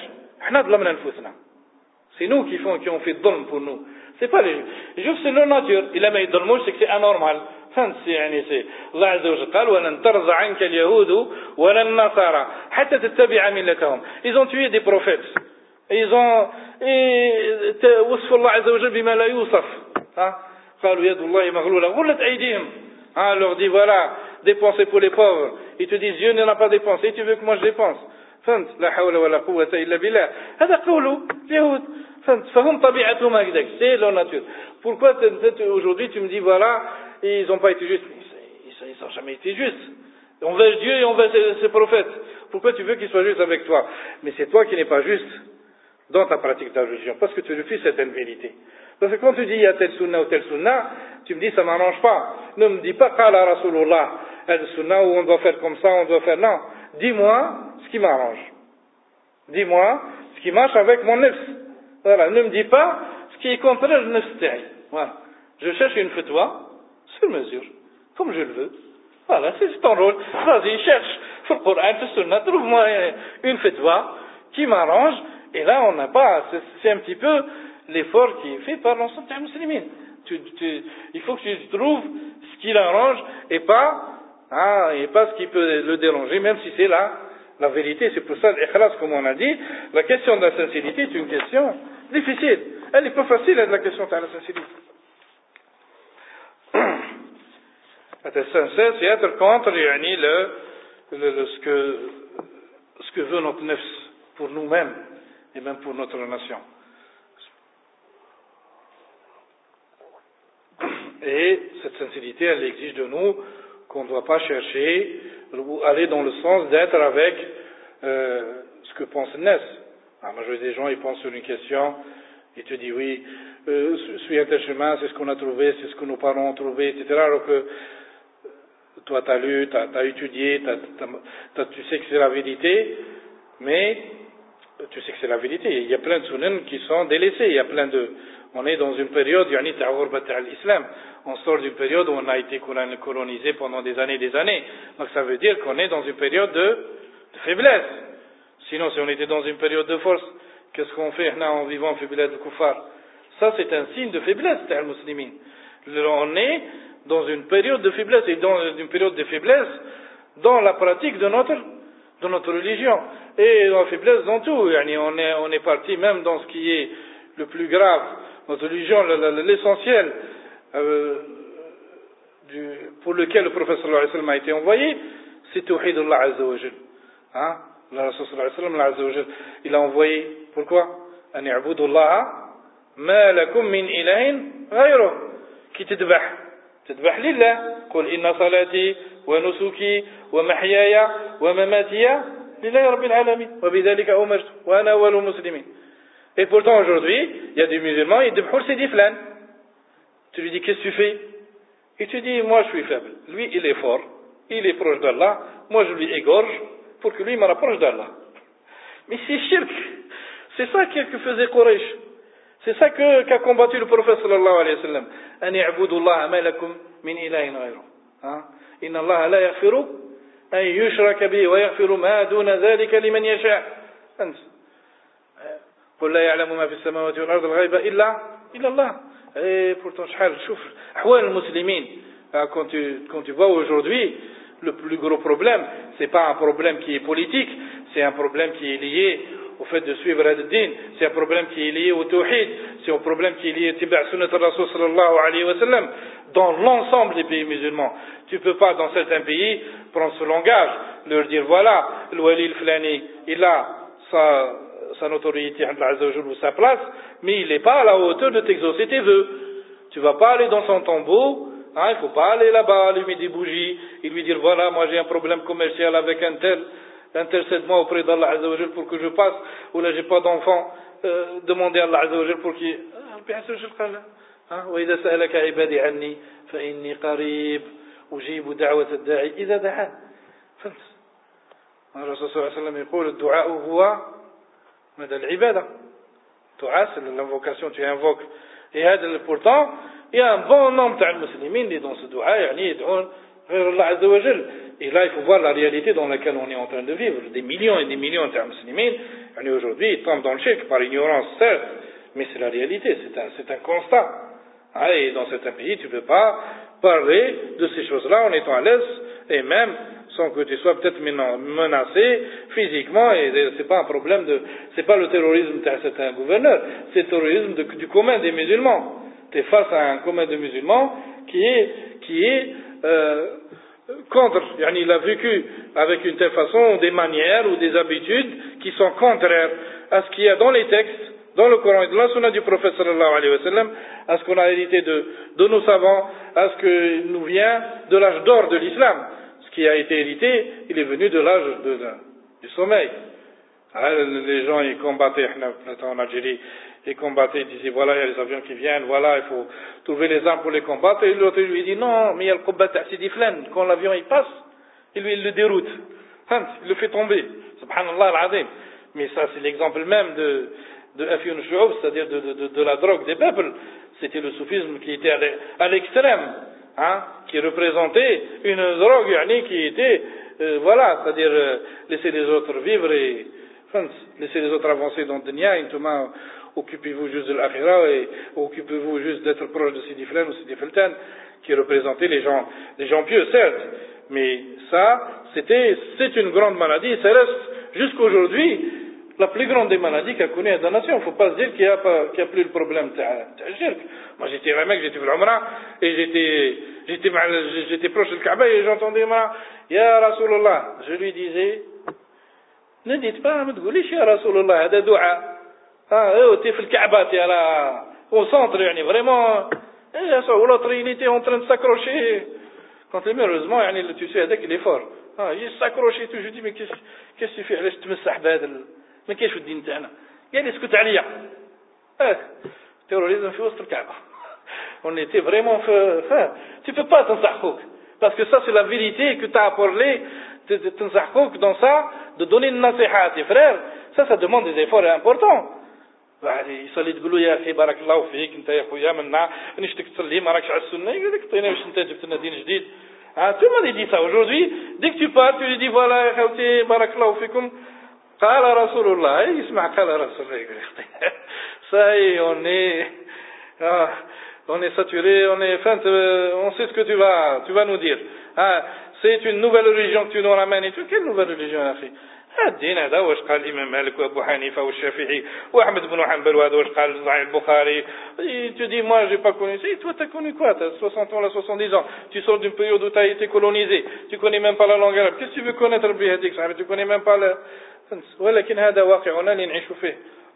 C'est nous qui, font, qui ont fait d'olm pour nous. C'est pas les Juifs, c'est leur nature. Il a mis de l'mouche, c'est que c'est anormal. C'est Allah Azza wa Jalla قال ولن ترضى عنك اليهود ولا النصارى حتى تتبع ملتهم. Ils ont tué des prophètes. Ils ont وصف الله عز وجل بما لا يوصف. قالوا يد الله مغلولة غلت أيديهم. On leur dit voilà, dépensez pour les pauvres. Ils te disent Dieu n'en a pas dépensé, tu veux que moi je dépense. فهمت لا حول ولا قوة إلا بالله هذا قول اليهود فهمت فهم طبيعتهم هكذاك c'est leur nature. Pourquoi aujourd'hui tu me dis voilà ils n'ont pas été justes? Ils n'ont jamais été justes. Envers Dieu et envers ses, ses prophètes. Pourquoi tu veux qu'ils soient justes avec toi? Mais c'est toi qui n'es pas juste dans ta pratique de la religion parce que tu refuses certaines vérités. Parce que quand tu dis il y a tel sunna ou tel sunna, tu me dis ça m'arrange pas. Ne me dis pas qala Rasulullah al sunna où on doit faire comme ça, on doit faire non. Dis-moi ce qui m'arrange. Dis-moi ce qui marche avec mon nefs. Voilà, ne me dis pas ce qui est contraire au nefs ta'i. Voilà. Je cherche une fatwa sur mesure, comme je le veux. Voilà, c'est ton rôle. Vas-y, cherche. Sur le Coran, sur le Sunna, trouve-moi une fatwa qui m'arrange. Et là, on n'a pas. C'est, c'est un petit peu l'effort qui est fait par l'ensemble des musulmans. Tu, tu, il faut que tu trouves ce qui l'arrange et pas hein, et pas ce qui peut le déranger, même si c'est la, la vérité. C'est pour ça, l'ikhlas, comme on a dit, la question de la sincérité est une question difficile. Elle n'est pas facile, la question de la sincérité. Être sincère, c'est être contre yani, le, le, le, ce, que, ce que veut notre nefs pour nous-mêmes et même pour notre nation. Et cette sincérité, elle exige de nous qu'on ne doit pas chercher ou aller dans le sens d'être avec euh, ce que pense le nefs. La majorité des gens, ils pensent sur une question, ils te disent oui, euh, suis un tel chemin, c'est ce qu'on a trouvé, c'est ce que nos parents ont trouvé, et cetera. Alors que toi, tu as lu, tu as étudié, t'as, t'as, t'as, tu sais que c'est la vérité, mais tu sais que c'est la vérité. Il y a plein de sunnans qui sont délaissés. Il y a plein de... On est dans une période, yani ta'ghurbat al-islam. On sort d'une période où on a été colonisé pendant des années et des années. Donc ça veut dire qu'on est dans une période de, de faiblesse. Sinon, si on était dans une période de force, qu'est-ce qu'on fait là, en vivant en faiblesse de kuffar? Ça, c'est un signe de faiblesse, ta'al muslimin. On est dans une période de faiblesse, et dans une période de faiblesse dans la pratique de notre, de notre religion. Et la faiblesse dans tout. Yani on est, on est parti même dans ce qui est le plus grave. Notre religion, l'essentiel euh, du, pour lequel le prophète sallallahu alayhi wa sallam a été envoyé, c'est Tawhid Allah Azza wa Jal. Hein? Le Rasul sallallahu alayhi wa sallam, il a envoyé, pourquoi? An i'budu Allah ma lakum min ilahin ghayruh. Qui t'adbah. تذبح لله قل إن صلاتي ونسكي ومحياي ومماتي لله رب العالمين وبذلك أمرت وأنا أول المسلمين. Et pourtant aujourd'hui, il y a des musulmans, ils débrouillent ses diflan. Tu lui dis, qu'est-ce que tu fais? Il te dit, moi je suis faible. Lui, il est fort, il est proche d'Allah, moi je lui égorge pour que lui me rapproche d'Allah. Mais c'est shirk. C'est ça que faisait Quraysh. C'est ça que, qu'a combattu le prophète sallallahu alayhi wa sallam. An i'budu Allah ma lakum min ilahin ghayruh. Inna Allah la yaghfiru an yushraka bihi wa yaghfiru ma duna dhalika liman yasha'. قل لا يعلم ما في السماوات والأرض الغيب إلا إلا الله. Et pourtant, شحال شوف أحوال المسلمين. Quand tu, quand tu vois aujourd'hui, le plus gros problème, c'est pas un problème qui est politique, c'est un problème qui est lié au fait de suivre ad-din, c'est un problème qui est lié au tawhid, c'est un problème qui est lié à tiba' sunnat al-rasul sallallahu alayhi wa sallam. Dans l'ensemble des pays musulmans, tu peux pas dans certains pays prendre ce langage, leur dire voilà, le wali al-flani, il a sa, sa notoriété ou sa place, mais il n'est pas à la hauteur de t'exaucer tes vœux. Tu vas pas aller dans son tombeau, hein, il faut pas aller là-bas, lui mettre des bougies, et lui dire voilà, moi j'ai un problème commercial avec un tel, intercède-moi auprès d'Allah Azza wa Jal pour que je passe, ou là j'ai pas d'enfant, euh, demandez à Allah Azza wa Jal pour qu'il... وإذا سألك عبادي عني فإني قريب أجيب دعوة الداعي إذا دعان. فهمت؟ الرسول صلى الله عليه وسلم يقول الدعاء هو مدى العبادة. الدعاء c'est l'invocation, tu invoques. Et pourtant, il y a un bon nombre de musulmans qui dans ce dua, يعني يدعون غير الله عز وجل. Et là, il faut voir la réalité dans laquelle on est en train de vivre. Des millions et des millions de musulmans, يعني aujourd'hui, ils tombent dans le shirk par ignorance, certes, mais c'est la réalité, c'est un, c'est un constat. Ah, et dans certains pays, tu ne peux pas parler de ces choses-là en étant à l'aise, et même sans que tu sois peut-être menacé physiquement, et c'est pas un problème de, c'est pas le terrorisme d'un certain gouverneur, c'est le terrorisme de, du commun des musulmans. Tu es face à un commun de musulmans qui est, qui est, euh, contre, il a vécu avec une telle façon, des manières ou des habitudes qui sont contraires à ce qu'il y a dans les textes, dans le Coran et dans la Sunna du prophète sallallahu alayhi wa sallam, à ce qu'on a hérité de, de nos savants, à ce que nous vient de l'âge d'or de l'islam. Ce qui a été hérité, il est venu de l'âge de, de, du sommeil. Alors, les gens, ils combattaient, en Algérie, ils combattaient, ils disaient, voilà, il y a les avions qui viennent, voilà, il faut trouver les armes pour les combattre. Et l'autre lui dit, non, mais il y a le combat d'Assidiflan. Quand l'avion, il passe, il, lui, il le déroute. Il le fait tomber. Subhanallah al-Azim. Mais ça, c'est l'exemple même de, de Afiyun Shu'ub, c'est-à-dire de, de, de, de la drogue des peuples. C'était le soufisme qui était à l'extrême, hein, qui représentait une drogue, yani, qui était, euh, voilà, c'est-à-dire euh, laisser les autres vivre et enfin, laisser les autres avancer dans le dunya, et tout le monde, occupez-vous juste de l'akhira et occupez-vous juste d'être proche de Sidi Flan ou Sidi Fultan, qui représentaient les gens, les gens pieux, certes, mais ça, c'était, c'est une grande maladie, ça reste jusqu'aujourd'hui la plus grande des maladies qu'a connue la nation. Il ne faut pas se dire qu'il n'y a, a plus le problème de shirk. Moi, j'étais un mec, j'étais au l'Umrah, et j'étais, j'étais, j'étais proche de Kaaba, et j'entendais, Ya Rasulallah, je lui disais, ne dites pas, ne تقوليش يا رسول الله هذا دعاء. Ah, eux, t'es fait le Kaaba, t'es à la, au centre, yani, vraiment, et ça, ou l'autre, il était en train de s'accrocher. Quand même, heureusement, yani, tu sais, avec, il est fort. Ah, il s'accrochait tout, je dis, mais qu'est-ce, qu'est-ce que tu fais? Allez, je te mets ça, ما كاينش في الدين تاعنا قال اسكت عليا اه terrorisme في وسط الكعبة on était vraiment fin tu peux pas تنصح خوك parce que ça c'est la vérité que tu as parlé تنصح خوك dans ça de donner une nasiha à tes frères ça ça demande des efforts importants يصلي تقول له يا اخي بارك الله فيك انت يا خويا منا نشتك تصلي ما راكش على السنه يقول لك طينا واش انت جبت لنا دين جديد ah tout le monde dit ça aujourd'hui dès que tu parles tu lui dis voilà يا خوتي بارك الله فيكم قال رسول الله يسمع قال رسول الله يقول ça y est on est ah, on est saturé on est fin on sait ce que tu vas tu vas nous dire ah, c'est une nouvelle religion que tu nous ramènes et tout quelle nouvelle religion يا أخي الدين هذا واش قال الإمام مالك وأبو حنيفة والشافعي وأحمد بن حنبل وهذا واش قال صحيح البخاري tu dis moi j'ai pas connu ça toi t'as connu quoi t'as soixante ans là soixante-dix ans tu sors d'une période où t'as été colonisé tu connais même pas la langue arabe qu'est-ce que tu veux connaître بهذيك صاحبي tu connais même pas le ولكن هذا واقعنا اللي نعيش فيه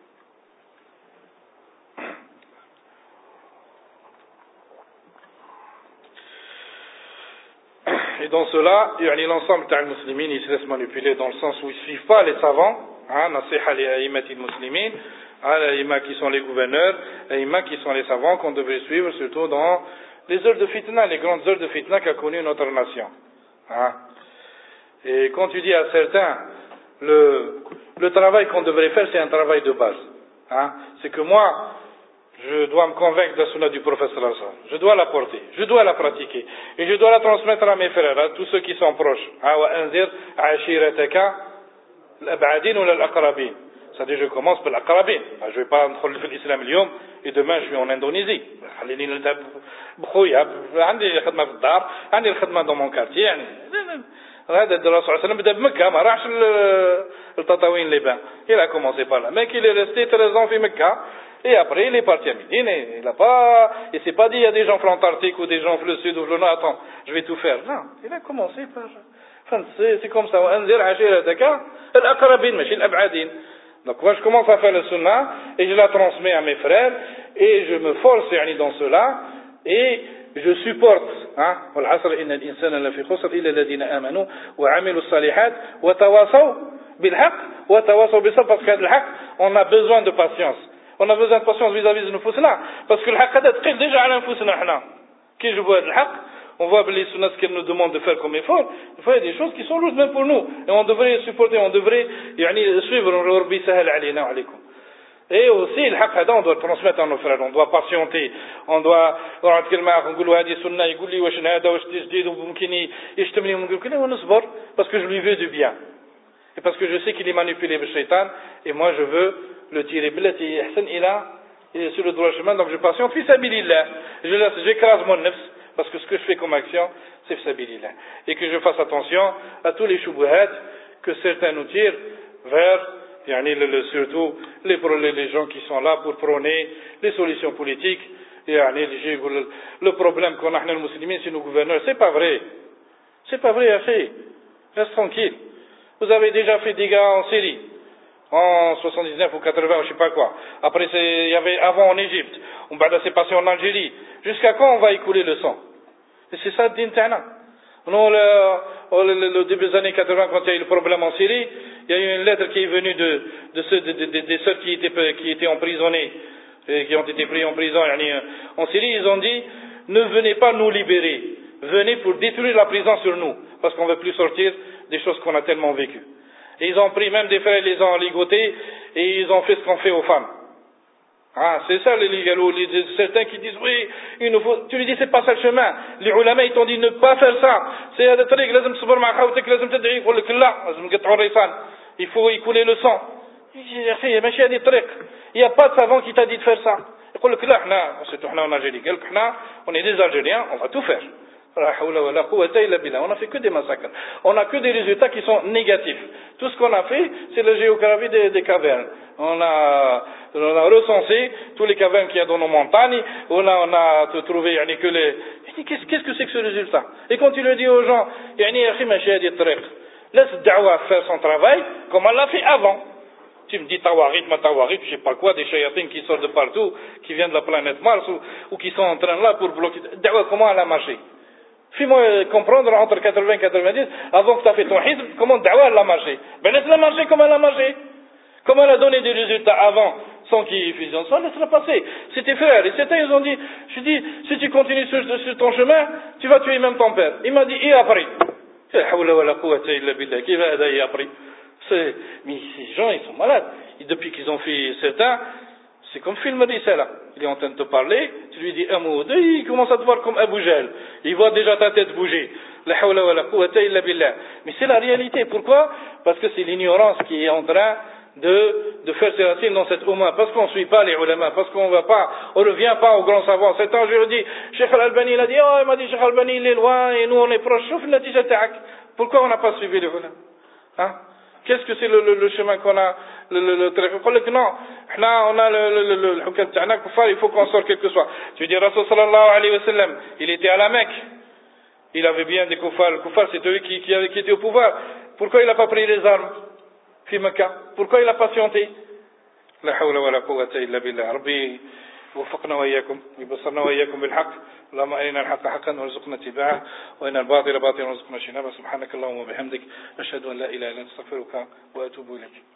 et dans cela l'ensemble des musulmans ils se laissent manipuler dans le sens où ils ne suivent pas les savants nasiha li a'immati al-muslimin a'immah qui sont les gouverneurs a'immah qui sont les savants qu'on devrait suivre surtout dans les heures de fitna les grandes heures de fitna qu'a connu notre nation et quand tu dis à certains le, le travail qu'on devrait faire c'est un travail de base c'est que moi je dois me convaincre de la sunna du prophète sallallahu alayhi wa sallam. Je dois la porter, je dois la pratiquer. Et je dois la transmettre à mes frères, à tous ceux qui sont proches. C'est-à-dire, je commence par l'aqrabin. Je ne vais pas entrer dans l'islam اليوم et demain je suis en Indonésie. خليني نذهب بخويا عندي خدمة في الدار, عندي الخدمة dans mon quartier. يعني هذا الرسول صلى الله عليه وسلم بدأ بمكة ما راحش للتطاوين لبنان. Il a commencé par là. Mais qu'il est resté treize ans في مكة. Et après, il est parti à Médine, il n'a pas, il s'est pas dit, il y a des gens dans l'Antarctique ou des gens dans le sud ou le nord, attends, je vais tout faire. Non, il a commencé par, enfin, c'est, c'est comme ça, donc moi je commence à faire le sunnah, et je la transmets à mes frères, et je me force, dans cela, et je supporte, hein, والعصر إن الإنسان لفي خسر إلا الذين آمنوا وعملوا الصالحات وتواصوا بالحق وتواصوا بالصبر, parce que le haq, on a besoin de patience. On a besoin de patience vis-à-vis de nos foussna. Parce que le haq هذا تقيل déjà على نفوسنا احنا. Qui je vois le haq, on voit les sunnas ce qu'elle nous demande de faire comme effort. Il faut y a des choses qui sont lourdes même pour nous. Et on devrait supporter, on devrait يعني, suivre. ربي سهل علينا وعليكم. Et aussi le haq هذا on doit transmettre à nos frères. On doit patienter. On doit نقعد كلمة نقولوا هذه سنة يقول لي واش هذا واش جديد وممكن يشتمني ونقول كذا ونصبر parce que je lui veux du bien. Et parce que je sais qu'il est manipulé par le shaitan et moi je veux le tirer billati ihsan ila et sur le droit chemin, donc je patiente fi sabilillah, je laisse, j'écrase mon nefs parce que ce que je fais comme action c'est fi sabilillah, et que je fasse attention à tous les shubuhat que certains nous tirent vers yani, le, le, surtout les, les, les gens qui sont là pour prôner les solutions politiques yani, le, le problème qu'on a les musulmans c'est nos gouverneurs, c'est pas vrai c'est pas vrai, fait. Reste tranquille, vous avez déjà fait des gars en Syrie en soixante-dix-neuf ou quatre-vingts, je sais pas quoi. Après, il y avait avant en Égypte. On va s'est passé en Algérie. Jusqu'à quand on va écouler le sang? Et c'est ça le din ta'na. Nous, le, le, le début des années quatre-vingts, quand il y a eu le problème en Syrie, il y a eu une lettre qui est venue de, de ceux, de, de, de, des sœurs qui étaient, qui étaient emprisonnés, et qui ont été pris en prison. En Syrie, ils ont dit, ne venez pas nous libérer. Venez pour détruire la prison sur nous. Parce qu'on ne veut plus sortir des choses qu'on a tellement vécues. Et ils ont pris même des frères, ils les ont ligotés et ils ont fait ce qu'on fait aux femmes. Ah, c'est ça les légalos, les, certains qui disent oui, il nous faut, tu lui dis c'est pas ça le chemin. Les ulama ils t'ont dit ne pas faire ça. C'est هذا الطريق لازم تصبر مع خاوتك لازم تدعي يقول لك لا لازم نقطعوا الريصان. Il faut écouler le sang. يا أخي ماشي هذه الطريق. Il n'y a pas de savant qui t'a dit de faire ça. يقول لك لا احنا سيتو احنا en Algérie قال لك احنا on est des Algériens on va tout faire. La hawla wa la quwwata illa billah. On a fait que des massacres. On n'a que des résultats qui sont négatifs. Tout ce qu'on a fait, c'est la géographie des, des cavernes. On a, on a recensé tous les cavernes qu'il y a dans nos montagnes. On a, on a trouvé yani, que les... Qu'est-ce, qu'est-ce que c'est que ce résultat? Et quand tu le dis aux gens, yani, laisse Da'wa faire son travail comme elle l'a fait avant. Tu me dis tawarit, ma tawarit, je sais pas quoi, des chayatines qui sortent de partout, qui viennent de la planète Mars ou, ou qui sont en train là pour bloquer. Da'wa, comment elle a marché? Fais-moi comprendre entre quatre-vingts et quatre-vingt-dix, avant que tu aies fait ton hizb, comment Da'wa elle a marché. Ben laisse-la marcher comme elle a marché. Comme elle a donné des résultats avant, sans qu'ils fusionnent ça, laisse-la passer. C'est tes frères. Et certains, ils ont dit, je dis, si tu continues sur, sur ton chemin, tu vas tuer même ton père. Il m'a dit, et après? Qui va aider après? Mais ces gens, ils sont malades. Et depuis qu'ils ont fait certains, c'est comme film Risala. Il est en train de te parler, tu lui dis un mot ou deux, il commence à te voir comme Abu Jahl. Il voit déjà ta tête bouger. La hawla wa la quwwata illa billah. Mais c'est la réalité. Pourquoi? Parce que c'est l'ignorance qui est en train de, de faire ses racines dans cette Oumma. Parce qu'on ne suit pas les ulama, parce qu'on ne va pas, on ne revient pas aux grands savants. C'est un jour, je dis, Cheikh Al-Albani, il a dit, oh, il m'a dit, Cheikh Al-Albani, il est loin, et nous, on est proches. Pourquoi on n'a pas suivi les ulama? Hein? Qu'est-ce que c'est le, le, le chemin qu'on a, le, le, le tariq? On dit que non, on a le, le, le, le hukam ta'ana kuffar, il faut qu'on sorte quel que soit. Tu veux dire, Rasul sallallahu alayhi wa sallam, il était à la Mecque. Il avait bien des kuffar. Le kuffar, c'est eux qui, qui, qui étaient au pouvoir. Pourquoi il n'a pas pris les armes? Fi Mecca. Pourquoi il a patienté? La hawla wa la quwwata illa billah. Rabbi, وفقنا وإياكم وبصرنا وإياكم بالحق اللهم أرنا الحق حقا وارزقنا اتباعه وأرنا الباطل باطلا وارزقنا اجتنابه سبحانك اللهم وبحمدك أشهد أن لا إله إلا أنت أستغفرك وأتوب إليك